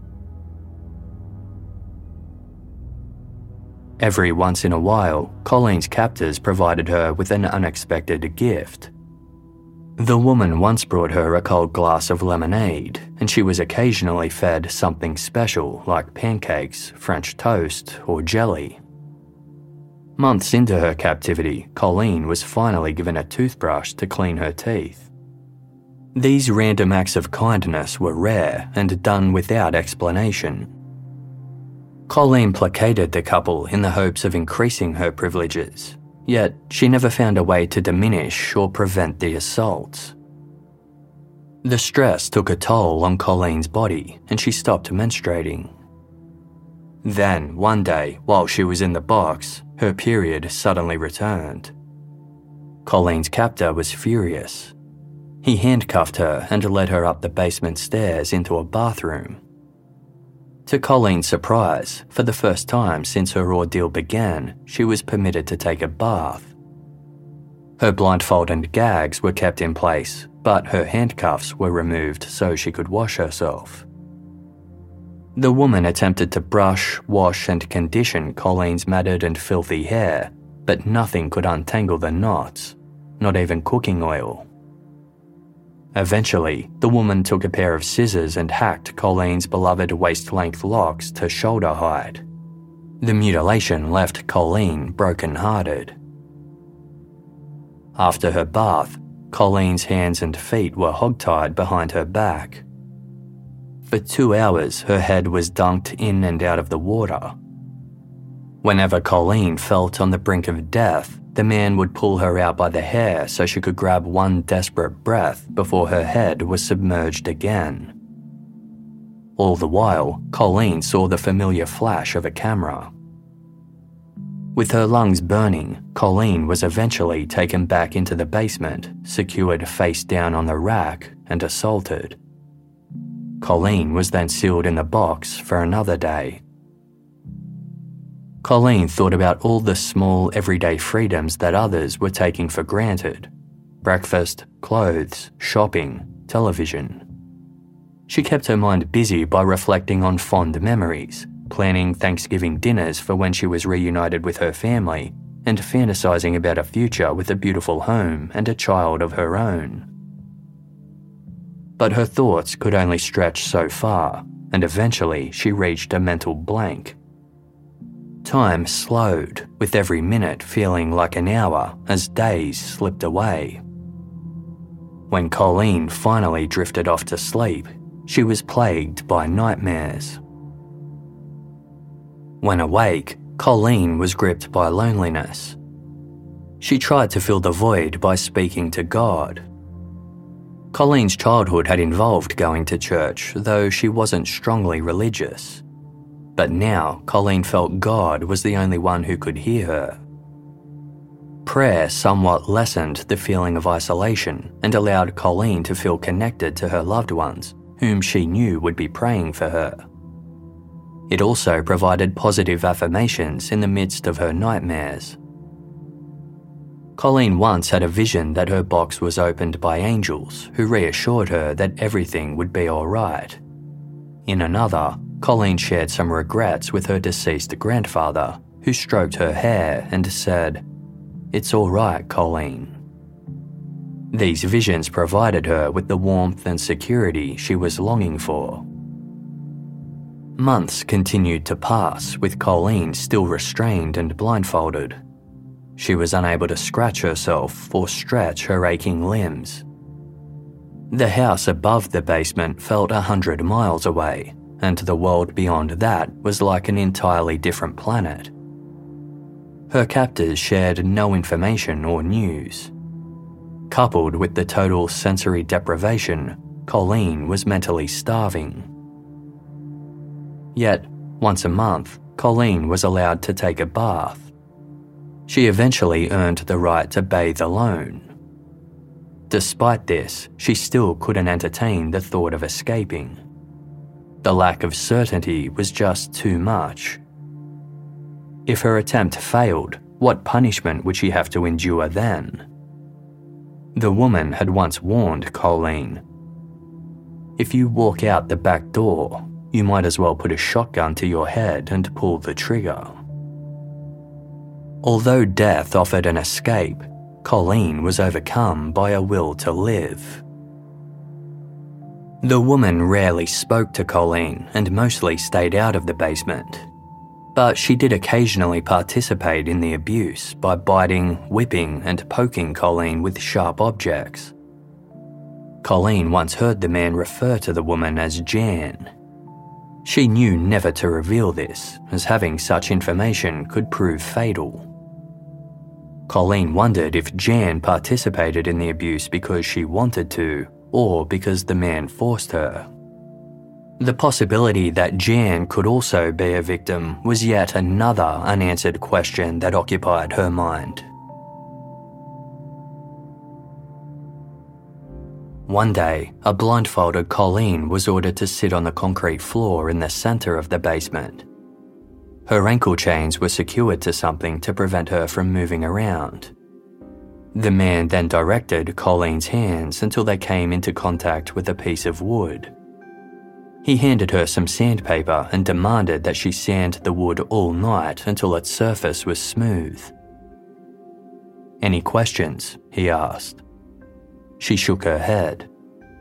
Every once in a while, Colleen's captors provided her with an unexpected gift. The woman once brought her a cold glass of lemonade, and she was occasionally fed something special like pancakes, French toast, or jelly. Months into her captivity, Colleen was finally given a toothbrush to clean her teeth. These random acts of kindness were rare and done without explanation. Colleen placated the couple in the hopes of increasing her privileges, yet she never found a way to diminish or prevent the assaults. The stress took a toll on Colleen's body and she stopped menstruating. Then, one day, while she was in the box, her period suddenly returned. Colleen's captor was furious. He handcuffed her and led her up the basement stairs into a bathroom. To Colleen's surprise, for the first time since her ordeal began, she was permitted to take a bath. Her blindfold and gags were kept in place, but her handcuffs were removed so she could wash herself. The woman attempted to brush, wash, and condition Colleen's matted and filthy hair, but nothing could untangle the knots, not even cooking oil. Eventually, the woman took a pair of scissors and hacked Colleen's beloved waist-length locks to shoulder height. The mutilation left Colleen broken-hearted. After her bath, Colleen's hands and feet were hogtied behind her back. For 2 hours, her head was dunked in and out of the water. Whenever Colleen felt on the brink of death, the man would pull her out by the hair so she could grab one desperate breath before her head was submerged again. All the while, Colleen saw the familiar flash of a camera. With her lungs burning, Colleen was eventually taken back into the basement, secured face down on the rack, and assaulted. Colleen was then sealed in the box for another day. Colleen thought about all the small, everyday freedoms that others were taking for granted: breakfast, clothes, shopping, television. She kept her mind busy by reflecting on fond memories, planning Thanksgiving dinners for when she was reunited with her family, and fantasizing about a future with a beautiful home and a child of her own. But her thoughts could only stretch so far, and eventually she reached a mental blank. Time slowed, with every minute feeling like an hour as days slipped away. When Colleen finally drifted off to sleep, she was plagued by nightmares. When awake, Colleen was gripped by loneliness. She tried to fill the void by speaking to God. Colleen's childhood had involved going to church, though she wasn't strongly religious. But now, Colleen felt God was the only one who could hear her. Prayer somewhat lessened the feeling of isolation and allowed Colleen to feel connected to her loved ones, whom she knew would be praying for her. It also provided positive affirmations in the midst of her nightmares. Colleen once had a vision that her box was opened by angels who reassured her that everything would be all right. In another, Colleen shared some regrets with her deceased grandfather, who stroked her hair and said, "It's all right, Colleen." These visions provided her with the warmth and security she was longing for. Months continued to pass with Colleen still restrained and blindfolded. She was unable to scratch herself or stretch her aching limbs. The house above the basement felt 100 miles away, and the world beyond that was like an entirely different planet. Her captors shared no information or news. Coupled with the total sensory deprivation, Colleen was mentally starving. Yet, once a month, Colleen was allowed to take a bath. She eventually earned the right to bathe alone. Despite this, she still couldn't entertain the thought of escaping. The lack of certainty was just too much. If her attempt failed, what punishment would she have to endure then? The woman had once warned Colleen, "If you walk out the back door, you might as well put a shotgun to your head and pull the trigger." Although death offered an escape, Colleen was overcome by a will to live. The woman rarely spoke to Colleen and mostly stayed out of the basement, but she did occasionally participate in the abuse by biting, whipping and poking Colleen with sharp objects. Colleen once heard the man refer to the woman as Jan. She knew never to reveal this, as having such information could prove fatal. Colleen wondered if Jan participated in the abuse because she wanted to, or because the man forced her. The possibility that Jan could also be a victim was yet another unanswered question that occupied her mind. One day, a blindfolded Colleen was ordered to sit on the concrete floor in the centre of the basement. Her ankle chains were secured to something to prevent her from moving around. The man then directed Colleen's hands until they came into contact with a piece of wood. He handed her some sandpaper and demanded that she sand the wood all night until its surface was smooth. "Any questions?" he asked. She shook her head.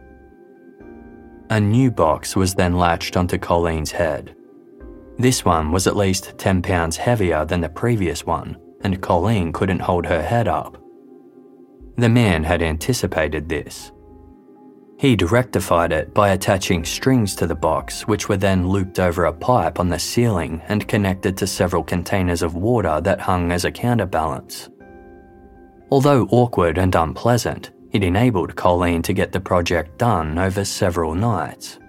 A new box was then latched onto Colleen's head. This one was at least 10 pounds heavier than the previous one, and Colleen couldn't hold her head up. The man had anticipated this. He'd rectified it by attaching strings to the box, which were then looped over a pipe on the ceiling and connected to several containers of water that hung as a counterbalance. Although awkward and unpleasant, it enabled Colleen to get the project done over several nights.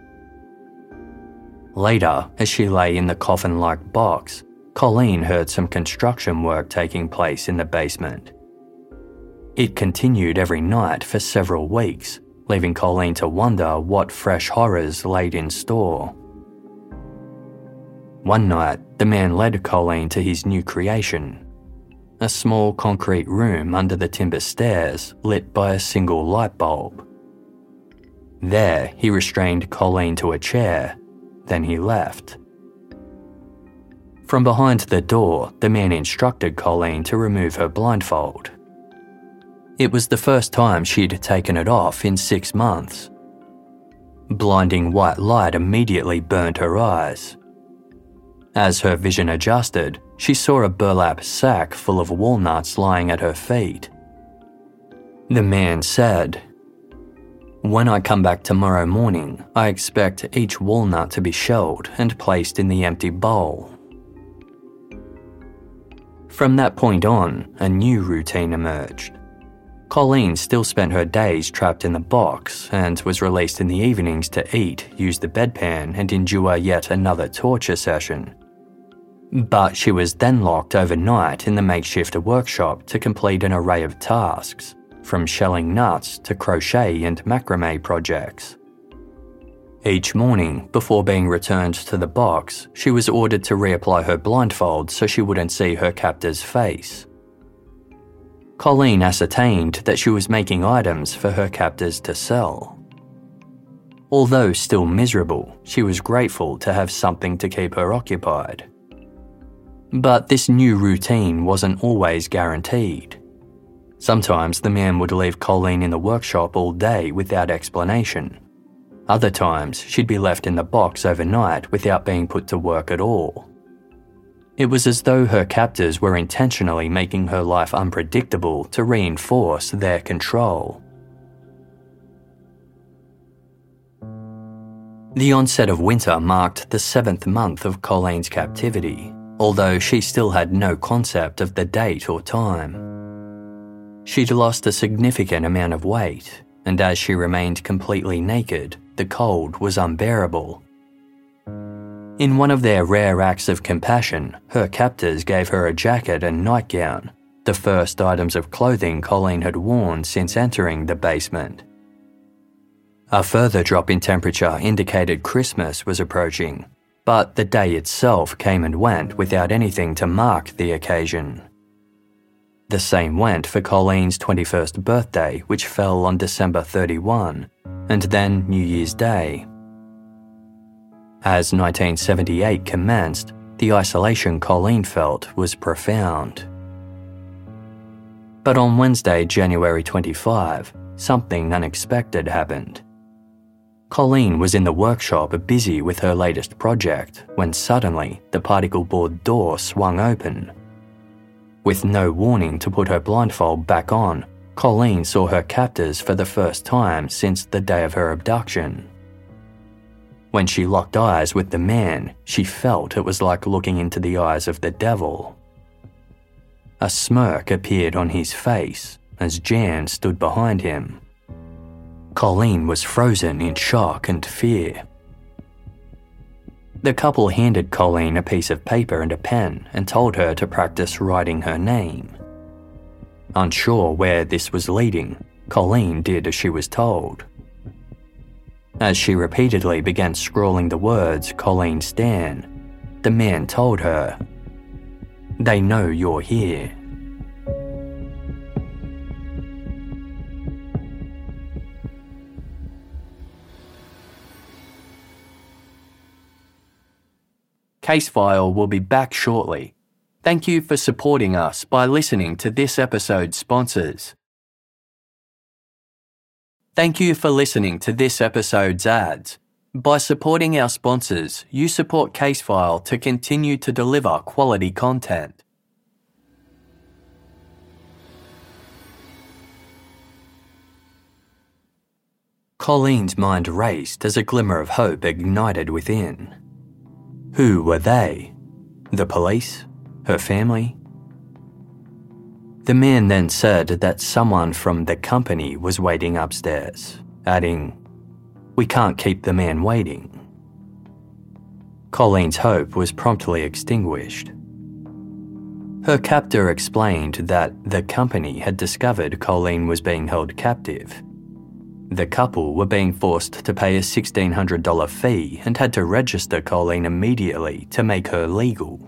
Later, as she lay in the coffin-like box, Colleen heard some construction work taking place in the basement. It continued every night for several weeks, leaving Colleen to wonder what fresh horrors laid in store. One night, the man led Colleen to his new creation, a small concrete room under the timber stairs lit by a single light bulb. There, he restrained Colleen to a chair, then he left. From behind the door, the man instructed Colleen to remove her blindfold. It was the first time she'd taken it off in 6 months. Blinding white light immediately burned her eyes. As her vision adjusted, she saw a burlap sack full of walnuts lying at her feet. The man said, "When I come back tomorrow morning, I expect each walnut to be shelled and placed in the empty bowl." From that point on, a new routine emerged. Colleen still spent her days trapped in the box and was released in the evenings to eat, use the bedpan and endure yet another torture session. But she was then locked overnight in the makeshift workshop to complete an array of tasks, from shelling nuts to crochet and macrame projects. Each morning, before being returned to the box, she was ordered to reapply her blindfold so she wouldn't see her captor's face. Colleen ascertained that she was making items for her captors to sell. Although still miserable, she was grateful to have something to keep her occupied. But this new routine wasn't always guaranteed. Sometimes the man would leave Colleen in the workshop all day without explanation. Other times, she'd be left in the box overnight without being put to work at all. It was as though her captors were intentionally making her life unpredictable to reinforce their control. The onset of winter marked the 7th month of Colleen's captivity, although she still had no concept of the date or time. She'd lost a significant amount of weight, and as she remained completely naked, the cold was unbearable. In one of their rare acts of compassion, her captors gave her a jacket and nightgown, the first items of clothing Colleen had worn since entering the basement. A further drop in temperature indicated Christmas was approaching, but the day itself came and went without anything to mark the occasion. The same went for Colleen's 21st birthday, which fell on December 31, and then New Year's Day. As 1978 commenced, the isolation Colleen felt was profound. But on Wednesday, January 25, something unexpected happened. Colleen was in the workshop busy with her latest project when suddenly the particle board door swung open. With no warning to put her blindfold back on, Colleen saw her captors for the first time since the day of her abduction. When she locked eyes with the man, she felt it was like looking into the eyes of the devil. A smirk appeared on his face as Jan stood behind him. Colleen was frozen in shock and fear. The couple handed Colleen a piece of paper and a pen and told her to practice writing her name. Unsure where this was leading, Colleen did as she was told. As she repeatedly began scrawling the words Colleen Stan, the man told her, "They know you're here." Casefile will be back shortly. Thank you for supporting us by listening to this episode's sponsors. Thank you for listening to this episode's ads. By supporting our sponsors, you support Casefile to continue to deliver quality content. Colleen's mind raced as a glimmer of hope ignited within. Who were they? The police? Her family? The man then said that someone from the company was waiting upstairs, adding, "We can't keep the man waiting." Colleen's hope was promptly extinguished. Her captor explained that the company had discovered Colleen was being held captive. The couple were being forced to pay a $1,600 fee and had to register Colleen immediately to make her legal.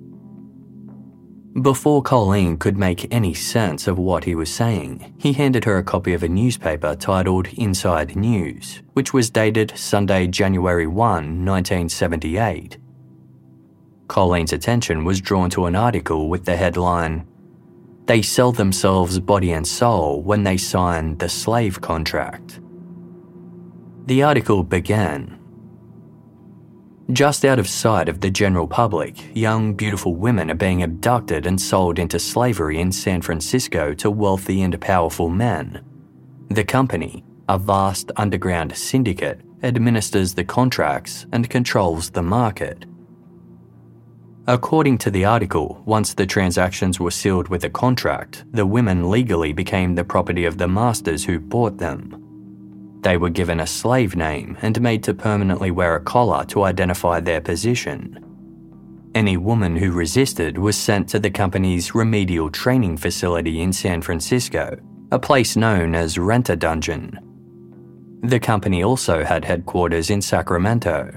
Before Colleen could make any sense of what he was saying, he handed her a copy of a newspaper titled Inside News, which was dated Sunday, January 1, 1978. Colleen's attention was drawn to an article with the headline, "They sell themselves body and soul when they sign the slave contract." The article began, "Just out of sight of the general public, young, beautiful women are being abducted and sold into slavery in San Francisco to wealthy and powerful men. The company, a vast underground syndicate, administers the contracts and controls the market." According to the article, once the transactions were sealed with a contract, the women legally became the property of the masters who bought them. They were given a slave name and made to permanently wear a collar to identify their position. Any woman who resisted was sent to the company's remedial training facility in San Francisco, a place known as Rent-A-Dungeon. The company also had headquarters in Sacramento.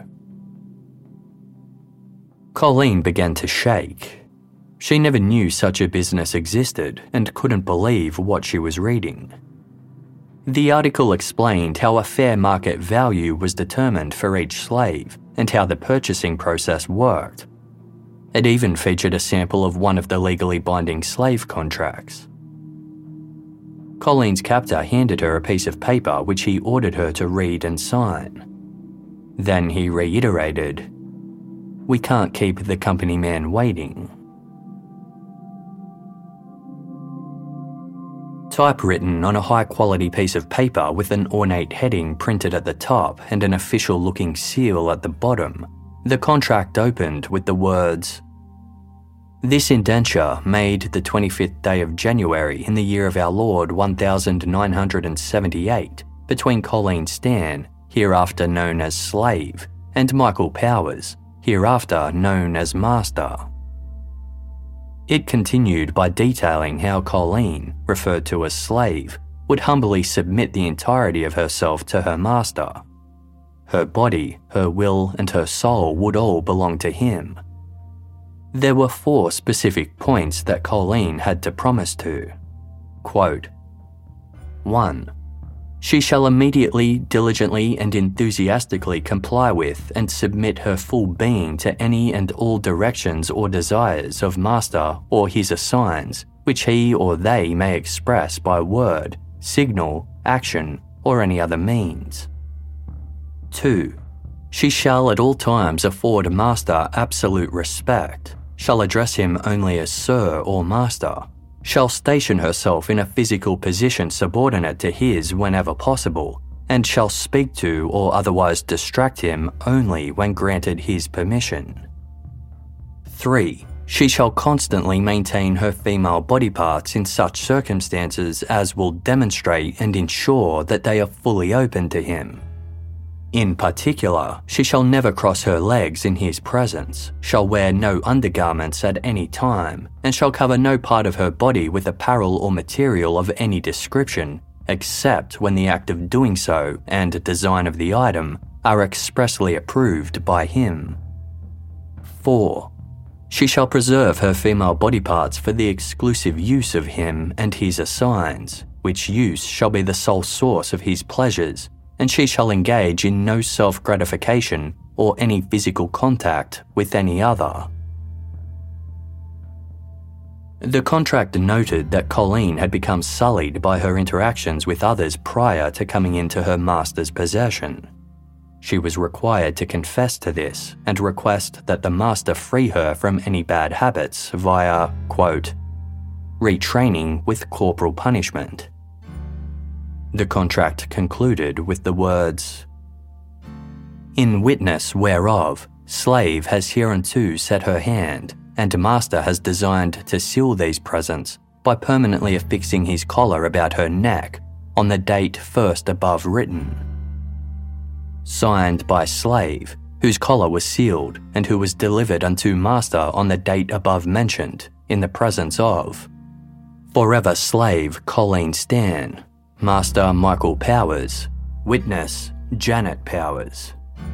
Colleen began to shake. She never knew such a business existed and couldn't believe what she was reading. The article explained how a fair market value was determined for each slave and how the purchasing process worked. It even featured a sample of one of the legally binding slave contracts. Colleen's captor handed her a piece of paper which he ordered her to read and sign. Then he reiterated, "We can't keep the company man waiting." Typewritten on a high-quality piece of paper with an ornate heading printed at the top and an official-looking seal at the bottom, the contract opened with the words, "This indenture, made the 25th day of January in the year of our Lord 1978, between Colleen Stan, hereafter known as Slave, and Michael Powers, hereafter known as Master." It continued by detailing how Colleen, referred to as Slave, would humbly submit the entirety of herself to her master. Her body, her will, and her soul would all belong to him. There were 4 specific points that Colleen had to promise to. Quote, 1. She shall immediately, diligently and enthusiastically comply with and submit her full being to any and all directions or desires of master or his assigns, which he or they may express by word, signal, action, or any other means. 2. She shall at all times afford master absolute respect, shall address him only as sir or master, shall station herself in a physical position subordinate to his whenever possible, and shall speak to or otherwise distract him only when granted his permission. 3. She shall constantly maintain her female body parts in such circumstances as will demonstrate and ensure that they are fully open to him. In particular, she shall never cross her legs in his presence, shall wear no undergarments at any time, and shall cover no part of her body with apparel or material of any description, except when the act of doing so and design of the item are expressly approved by him. 4. She shall preserve her female body parts for the exclusive use of him and his assigns, which use shall be the sole source of his pleasures, and she shall engage in no self-gratification or any physical contact with any other. The contract noted that Colleen had become sullied by her interactions with others prior to coming into her master's possession. She was required to confess to this and request that the master free her from any bad habits via, quote, retraining with corporal punishment. The contract concluded with the words, "In witness whereof, slave has hereunto set her hand, and master has designed to seal these presents by permanently affixing his collar about her neck on the date first above written. Signed by slave, whose collar was sealed and who was delivered unto master on the date above mentioned, in the presence of Forever slave Colleen Stan, Master Michael Powers, witness Janet Powers."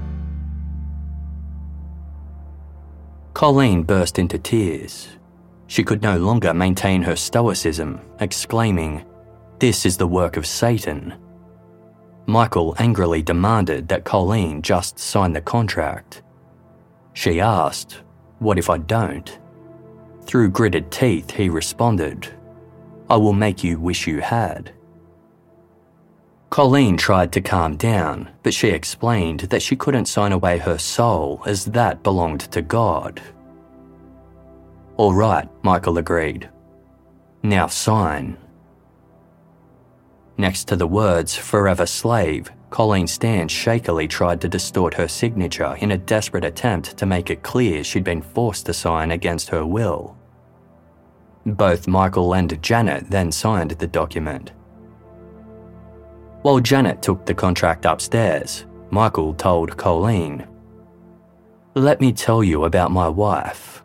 Colleen burst into tears. She could no longer maintain her stoicism, exclaiming, "This is the work of Satan." Michael angrily demanded that Colleen just sign the contract. She asked, "What if I don't?" Through gritted teeth, he responded, "I will make you wish you had." Colleen tried to calm down, but she explained that she couldn't sign away her soul as that belonged to God. "All right," Michael agreed. "Now sign." Next to the words "Forever Slave," Colleen Stan shakily tried to distort her signature in a desperate attempt to make it clear she'd been forced to sign against her will. Both Michael and Janet then signed the document. While Janet took the contract upstairs, Michael told Colleen, "Let me tell you about my wife."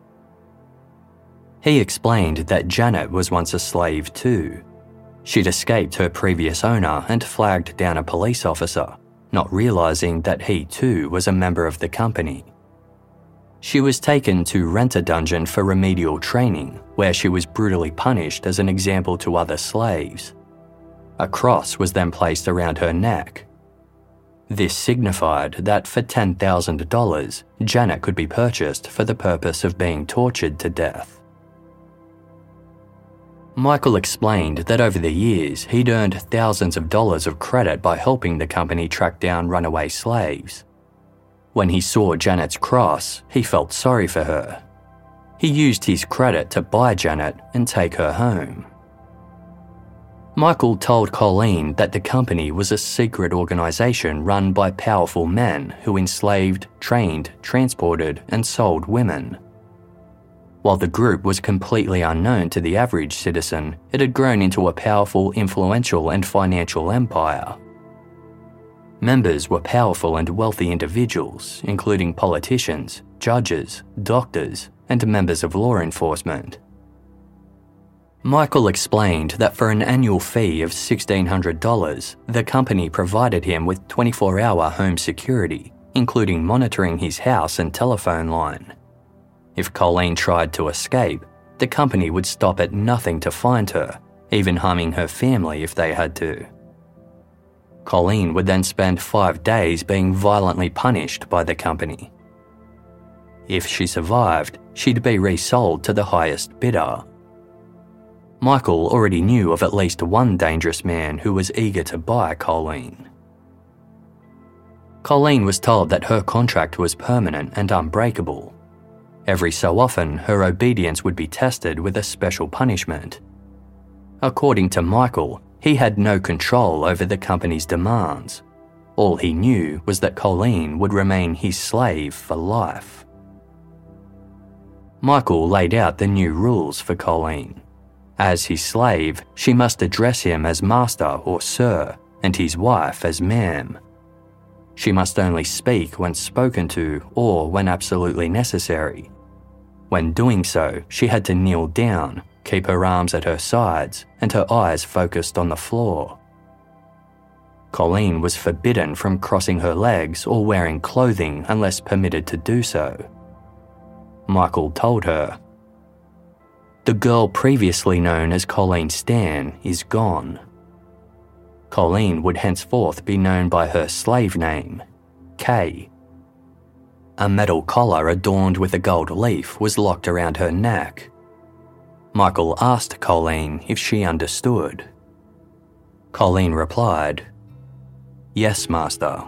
He explained that Janet was once a slave too. She'd escaped her previous owner and flagged down a police officer, not realising that he too was a member of the company. She was taken to Rent-A-Dungeon for remedial training, where she was brutally punished as an example to other slaves. A cross was then placed around her neck. This signified that for $10,000, Janet could be purchased for the purpose of being tortured to death. Michael explained that over the years he'd earned thousands of dollars of credit by helping the company track down runaway slaves. When he saw Janet's cross, he felt sorry for her. He used his credit to buy Janet and take her home. Michael told Colleen that the company was a secret organisation run by powerful men who enslaved, trained, transported and sold women. While the group was completely unknown to the average citizen, it had grown into a powerful, influential and financial empire. Members were powerful and wealthy individuals, including politicians, judges, doctors, and members of law enforcement. Michael explained that for an annual fee of $1,600, the company provided him with 24-hour home security, including monitoring his house and telephone line. If Colleen tried to escape, the company would stop at nothing to find her, even harming her family if they had to. Colleen would then spend 5 days being violently punished by the company. If she survived, she'd be resold to the highest bidder. Michael already knew of at least one dangerous man who was eager to buy Colleen. Colleen was told that her contract was permanent and unbreakable. Every so often, her obedience would be tested with a special punishment. According to Michael, he had no control over the company's demands. All he knew was that Colleen would remain his slave for life. Michael laid out the new rules for Colleen. As his slave, she must address him as master or sir, and his wife as ma'am. She must only speak when spoken to or when absolutely necessary. When doing so, she had to kneel down, keep her arms at her sides, and her eyes focused on the floor. Colleen was forbidden from crossing her legs or wearing clothing unless permitted to do so. Michael told her, "The girl previously known as Colleen Stan is gone." Colleen would henceforth be known by her slave name, Kay. A metal collar adorned with a gold leaf was locked around her neck. Michael asked Colleen if she understood. Colleen replied, "Yes, master."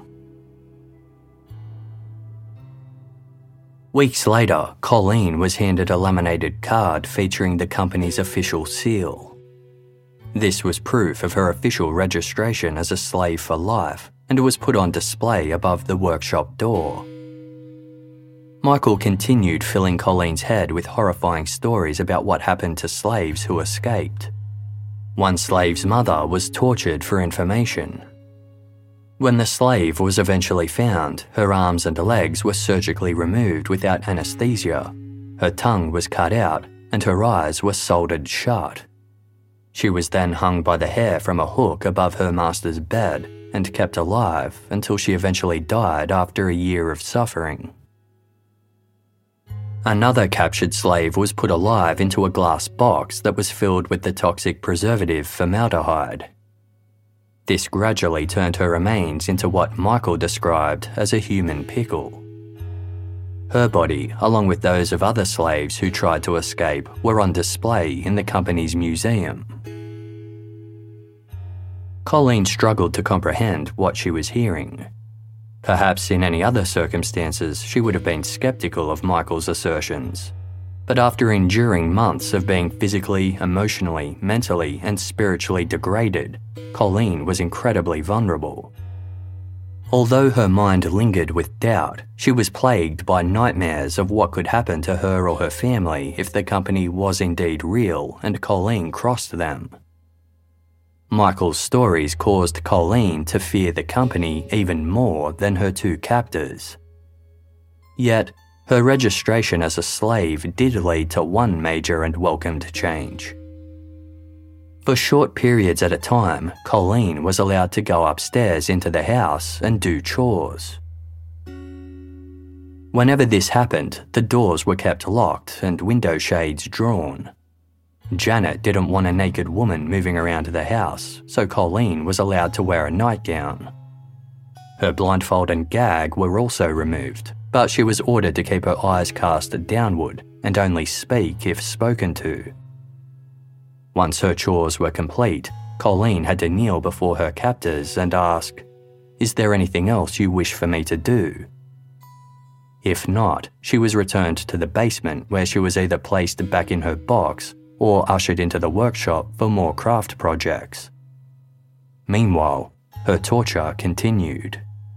Weeks later, Colleen was handed a laminated card featuring the company's official seal. This was proof of her official registration as a slave for life, and it was put on display above the workshop door. Michael continued filling Colleen's head with horrifying stories about what happened to slaves who escaped. One slave's mother was tortured for information. When the slave was eventually found, her arms and legs were surgically removed without anesthesia, her tongue was cut out, and her eyes were soldered shut. She was then hung by the hair from a hook above her master's bed and kept alive until she eventually died after a year of suffering. Another captured slave was put alive into a glass box that was filled with the toxic preservative formaldehyde. This gradually turned her remains into what Michael described as a human pickle. Her body, along with those of other slaves who tried to escape, were on display in the company's museum. Colleen struggled to comprehend what she was hearing. Perhaps in any other circumstances, she would have been skeptical of Michael's assertions. But after enduring months of being physically, emotionally, mentally, and spiritually degraded, Colleen was incredibly vulnerable. Although her mind lingered with doubt, she was plagued by nightmares of what could happen to her or her family if the company was indeed real and Colleen crossed them. Michael's stories caused Colleen to fear the company even more than her two captors. Yet, her registration as a slave did lead to one major and welcomed change. For short periods at a time, Colleen was allowed to go upstairs into the house and do chores. Whenever this happened, the doors were kept locked and window shades drawn. Janet didn't want a naked woman moving around the house, so Colleen was allowed to wear a nightgown. Her blindfold and gag were also removed, but she was ordered to keep her eyes cast downward and only speak if spoken to. Once her chores were complete, Colleen had to kneel before her captors and ask, "Is there anything else you wish for me to do?" If not, she was returned to the basement where she was either placed back in her box or ushered into the workshop for more craft projects. Meanwhile, her torture continued.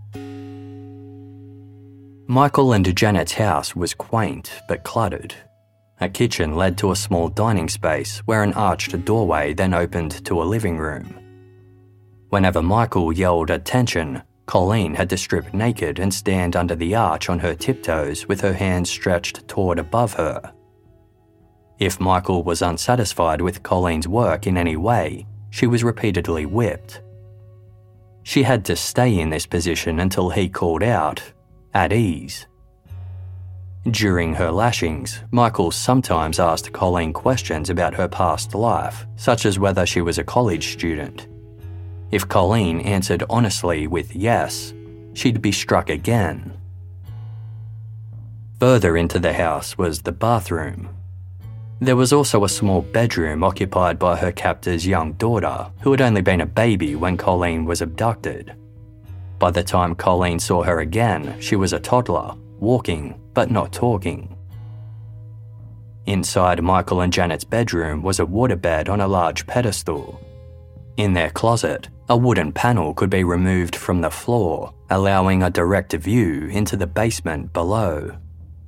Michael and Janet's house was quaint but cluttered. A kitchen led to a small dining space where an arched doorway then opened to a living room. Whenever Michael yelled attention, Colleen had to strip naked and stand under the arch on her tiptoes with her hands stretched toward above her. If Michael was unsatisfied with Colleen's work in any way, she was repeatedly whipped. She had to stay in this position until he called out, "At ease." During her lashings, Michael sometimes asked Colleen questions about her past life, such as whether she was a college student. If Colleen answered honestly with yes, she'd be struck again. Further into the house was the bathroom. There was also a small bedroom occupied by her captor's young daughter, who had only been a baby when Colleen was abducted. By the time Colleen saw her again, she was a toddler, walking but not talking. Inside Michael and Janet's bedroom was a waterbed on a large pedestal. In their closet, a wooden panel could be removed from the floor, allowing a direct view into the basement below.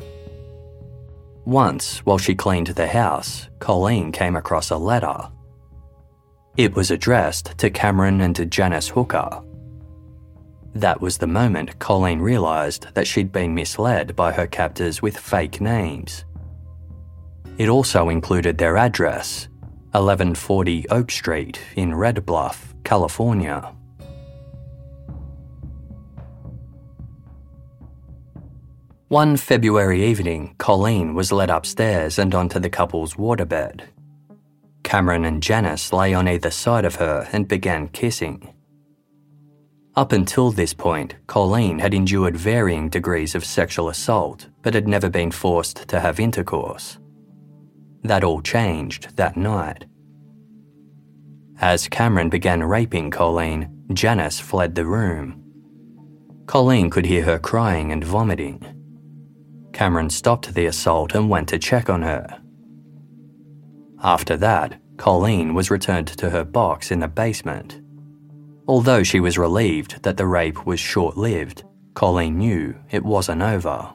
Once, while she cleaned the house, Colleen came across a letter. It was addressed to Cameron and to Janice Hooker. That was the moment Colleen realised that she'd been misled by her captors with fake names. It also included their address, 1140 Oak Street in Red Bluff, California. One February evening, Colleen was led upstairs and onto the couple's waterbed. Cameron and Janice lay on either side of her and began kissing. Up until this point, Colleen had endured varying degrees of sexual assault, but had never been forced to have intercourse. That all changed that night. As Cameron began raping Colleen, Janice fled the room. Colleen could hear her crying and vomiting. Cameron stopped the assault and went to check on her. After that, Colleen was returned to her box in the basement. Although she was relieved that the rape was short-lived, Colleen knew it wasn't over.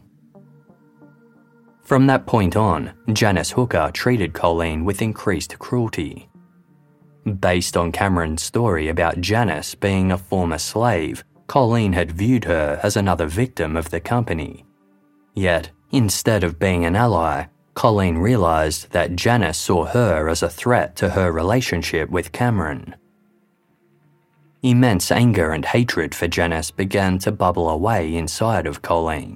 From that point on, Janice Hooker treated Colleen with increased cruelty. Based on Cameron's story about Janice being a former slave, Colleen had viewed her as another victim of the company. Yet, instead of being an ally, Colleen realised that Janice saw her as a threat to her relationship with Cameron. Immense anger and hatred for Janice began to bubble away inside of Colleen.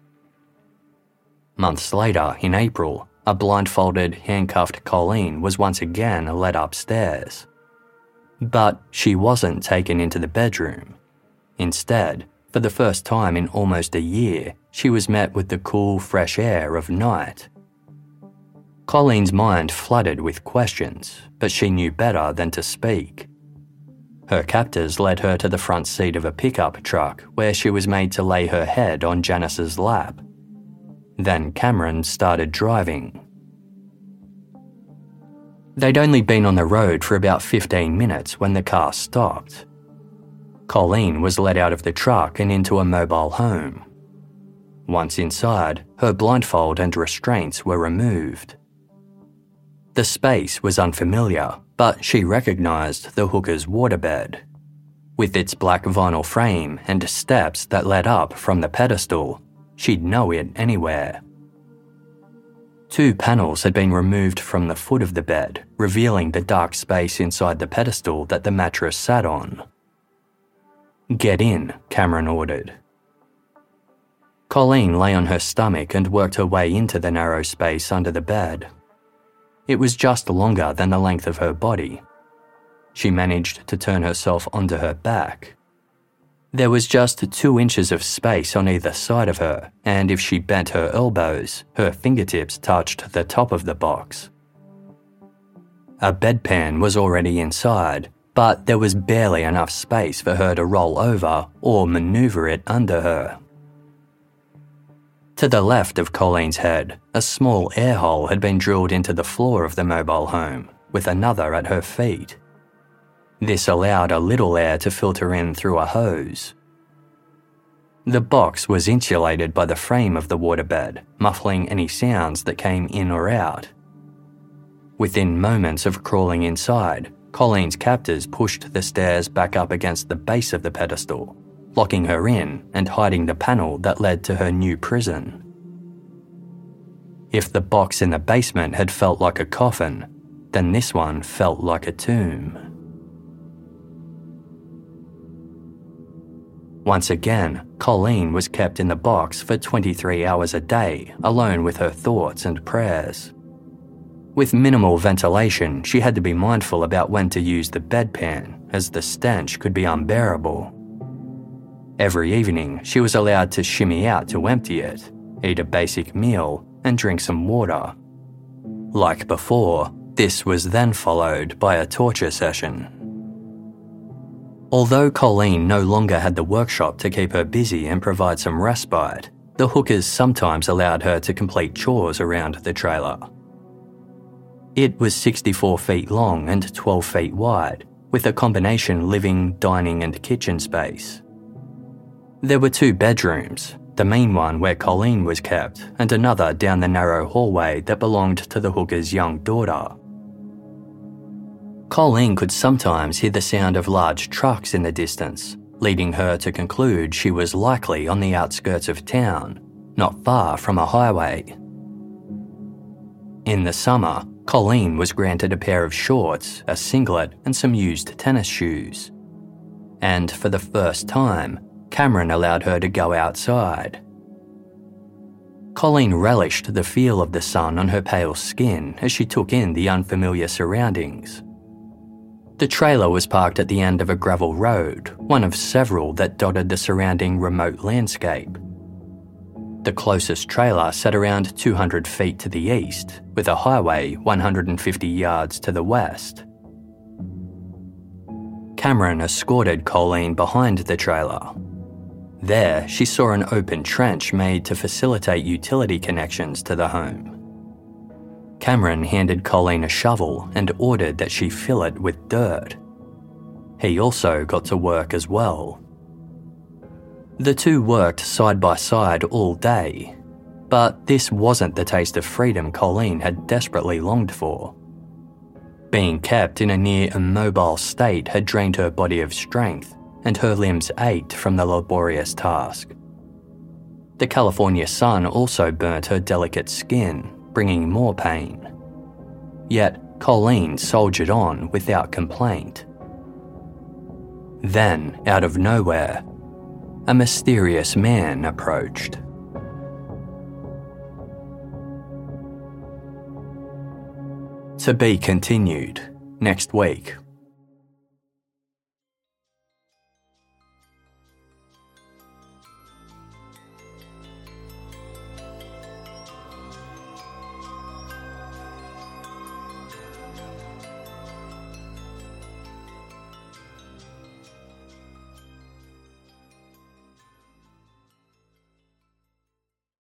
Months later, in April, a blindfolded, handcuffed Colleen was once again led upstairs. But she wasn't taken into the bedroom. Instead, for the first time in almost a year, she was met with the cool, fresh air of night. Colleen's mind flooded with questions, but she knew better than to speak. Her captors led her to the front seat of a pickup truck where she was made to lay her head on Janice's lap. Then Cameron started driving. They'd only been on the road for about 15 minutes when the car stopped. Colleen was led out of the truck and into a mobile home. Once inside, her blindfold and restraints were removed. The space was unfamiliar, but she recognised the hooker's waterbed. With its black vinyl frame and steps that led up from the pedestal, she'd know it anywhere. 2 panels had been removed from the foot of the bed, revealing the dark space inside the pedestal that the mattress sat on. "Get in," Cameron ordered. Colleen lay on her stomach and worked her way into the narrow space under the bed. It was just longer than the length of her body. She managed to turn herself onto her back. There was just 2 inches of space on either side of her, and if she bent her elbows, her fingertips touched the top of the box. A bedpan was already inside, but there was barely enough space for her to roll over or maneuver it under her. To the left of Colleen's head, a small air hole had been drilled into the floor of the mobile home, with another at her feet. This allowed a little air to filter in through a hose. The box was insulated by the frame of the waterbed, muffling any sounds that came in or out. Within moments of crawling inside, Colleen's captors pushed the stairs back up against the base of the pedestal, locking her in and hiding the panel that led to her new prison. If the box in the basement had felt like a coffin, then this one felt like a tomb. Once again, Colleen was kept in the box for 23 hours a day, alone with her thoughts and prayers. With minimal ventilation, she had to be mindful about when to use the bedpan, as the stench could be unbearable. Every evening, she was allowed to shimmy out to empty it, eat a basic meal, and drink some water. Like before, this was then followed by a torture session. Although Colleen no longer had the workshop to keep her busy and provide some respite, the hookers sometimes allowed her to complete chores around the trailer. It was 64 feet long and 12 feet wide, with a combination living, dining and kitchen space. There were 2 bedrooms, the main one where Colleen was kept, and another down the narrow hallway that belonged to the hooker's young daughter. Colleen could sometimes hear the sound of large trucks in the distance, leading her to conclude she was likely on the outskirts of town, not far from a highway. In the summer, Colleen was granted a pair of shorts, a singlet, and some used tennis shoes. And for the first time, Cameron allowed her to go outside. Colleen relished the feel of the sun on her pale skin as she took in the unfamiliar surroundings. The trailer was parked at the end of a gravel road, one of several that dotted the surrounding remote landscape. The closest trailer sat around 200 feet to the east, with a highway 150 yards to the west. Cameron escorted Colleen behind the trailer. There, she saw an open trench made to facilitate utility connections to the home. Cameron handed Colleen a shovel and ordered that she fill it with dirt. He also got to work as well. The 2 worked side by side all day, but this wasn't the taste of freedom Colleen had desperately longed for. Being kept in a near immobile state had drained her body of strength, and her limbs ached from the laborious task. The California sun also burnt her delicate skin, bringing more pain. Yet Colleen soldiered on without complaint. Then, out of nowhere, a mysterious man approached. To be continued next week.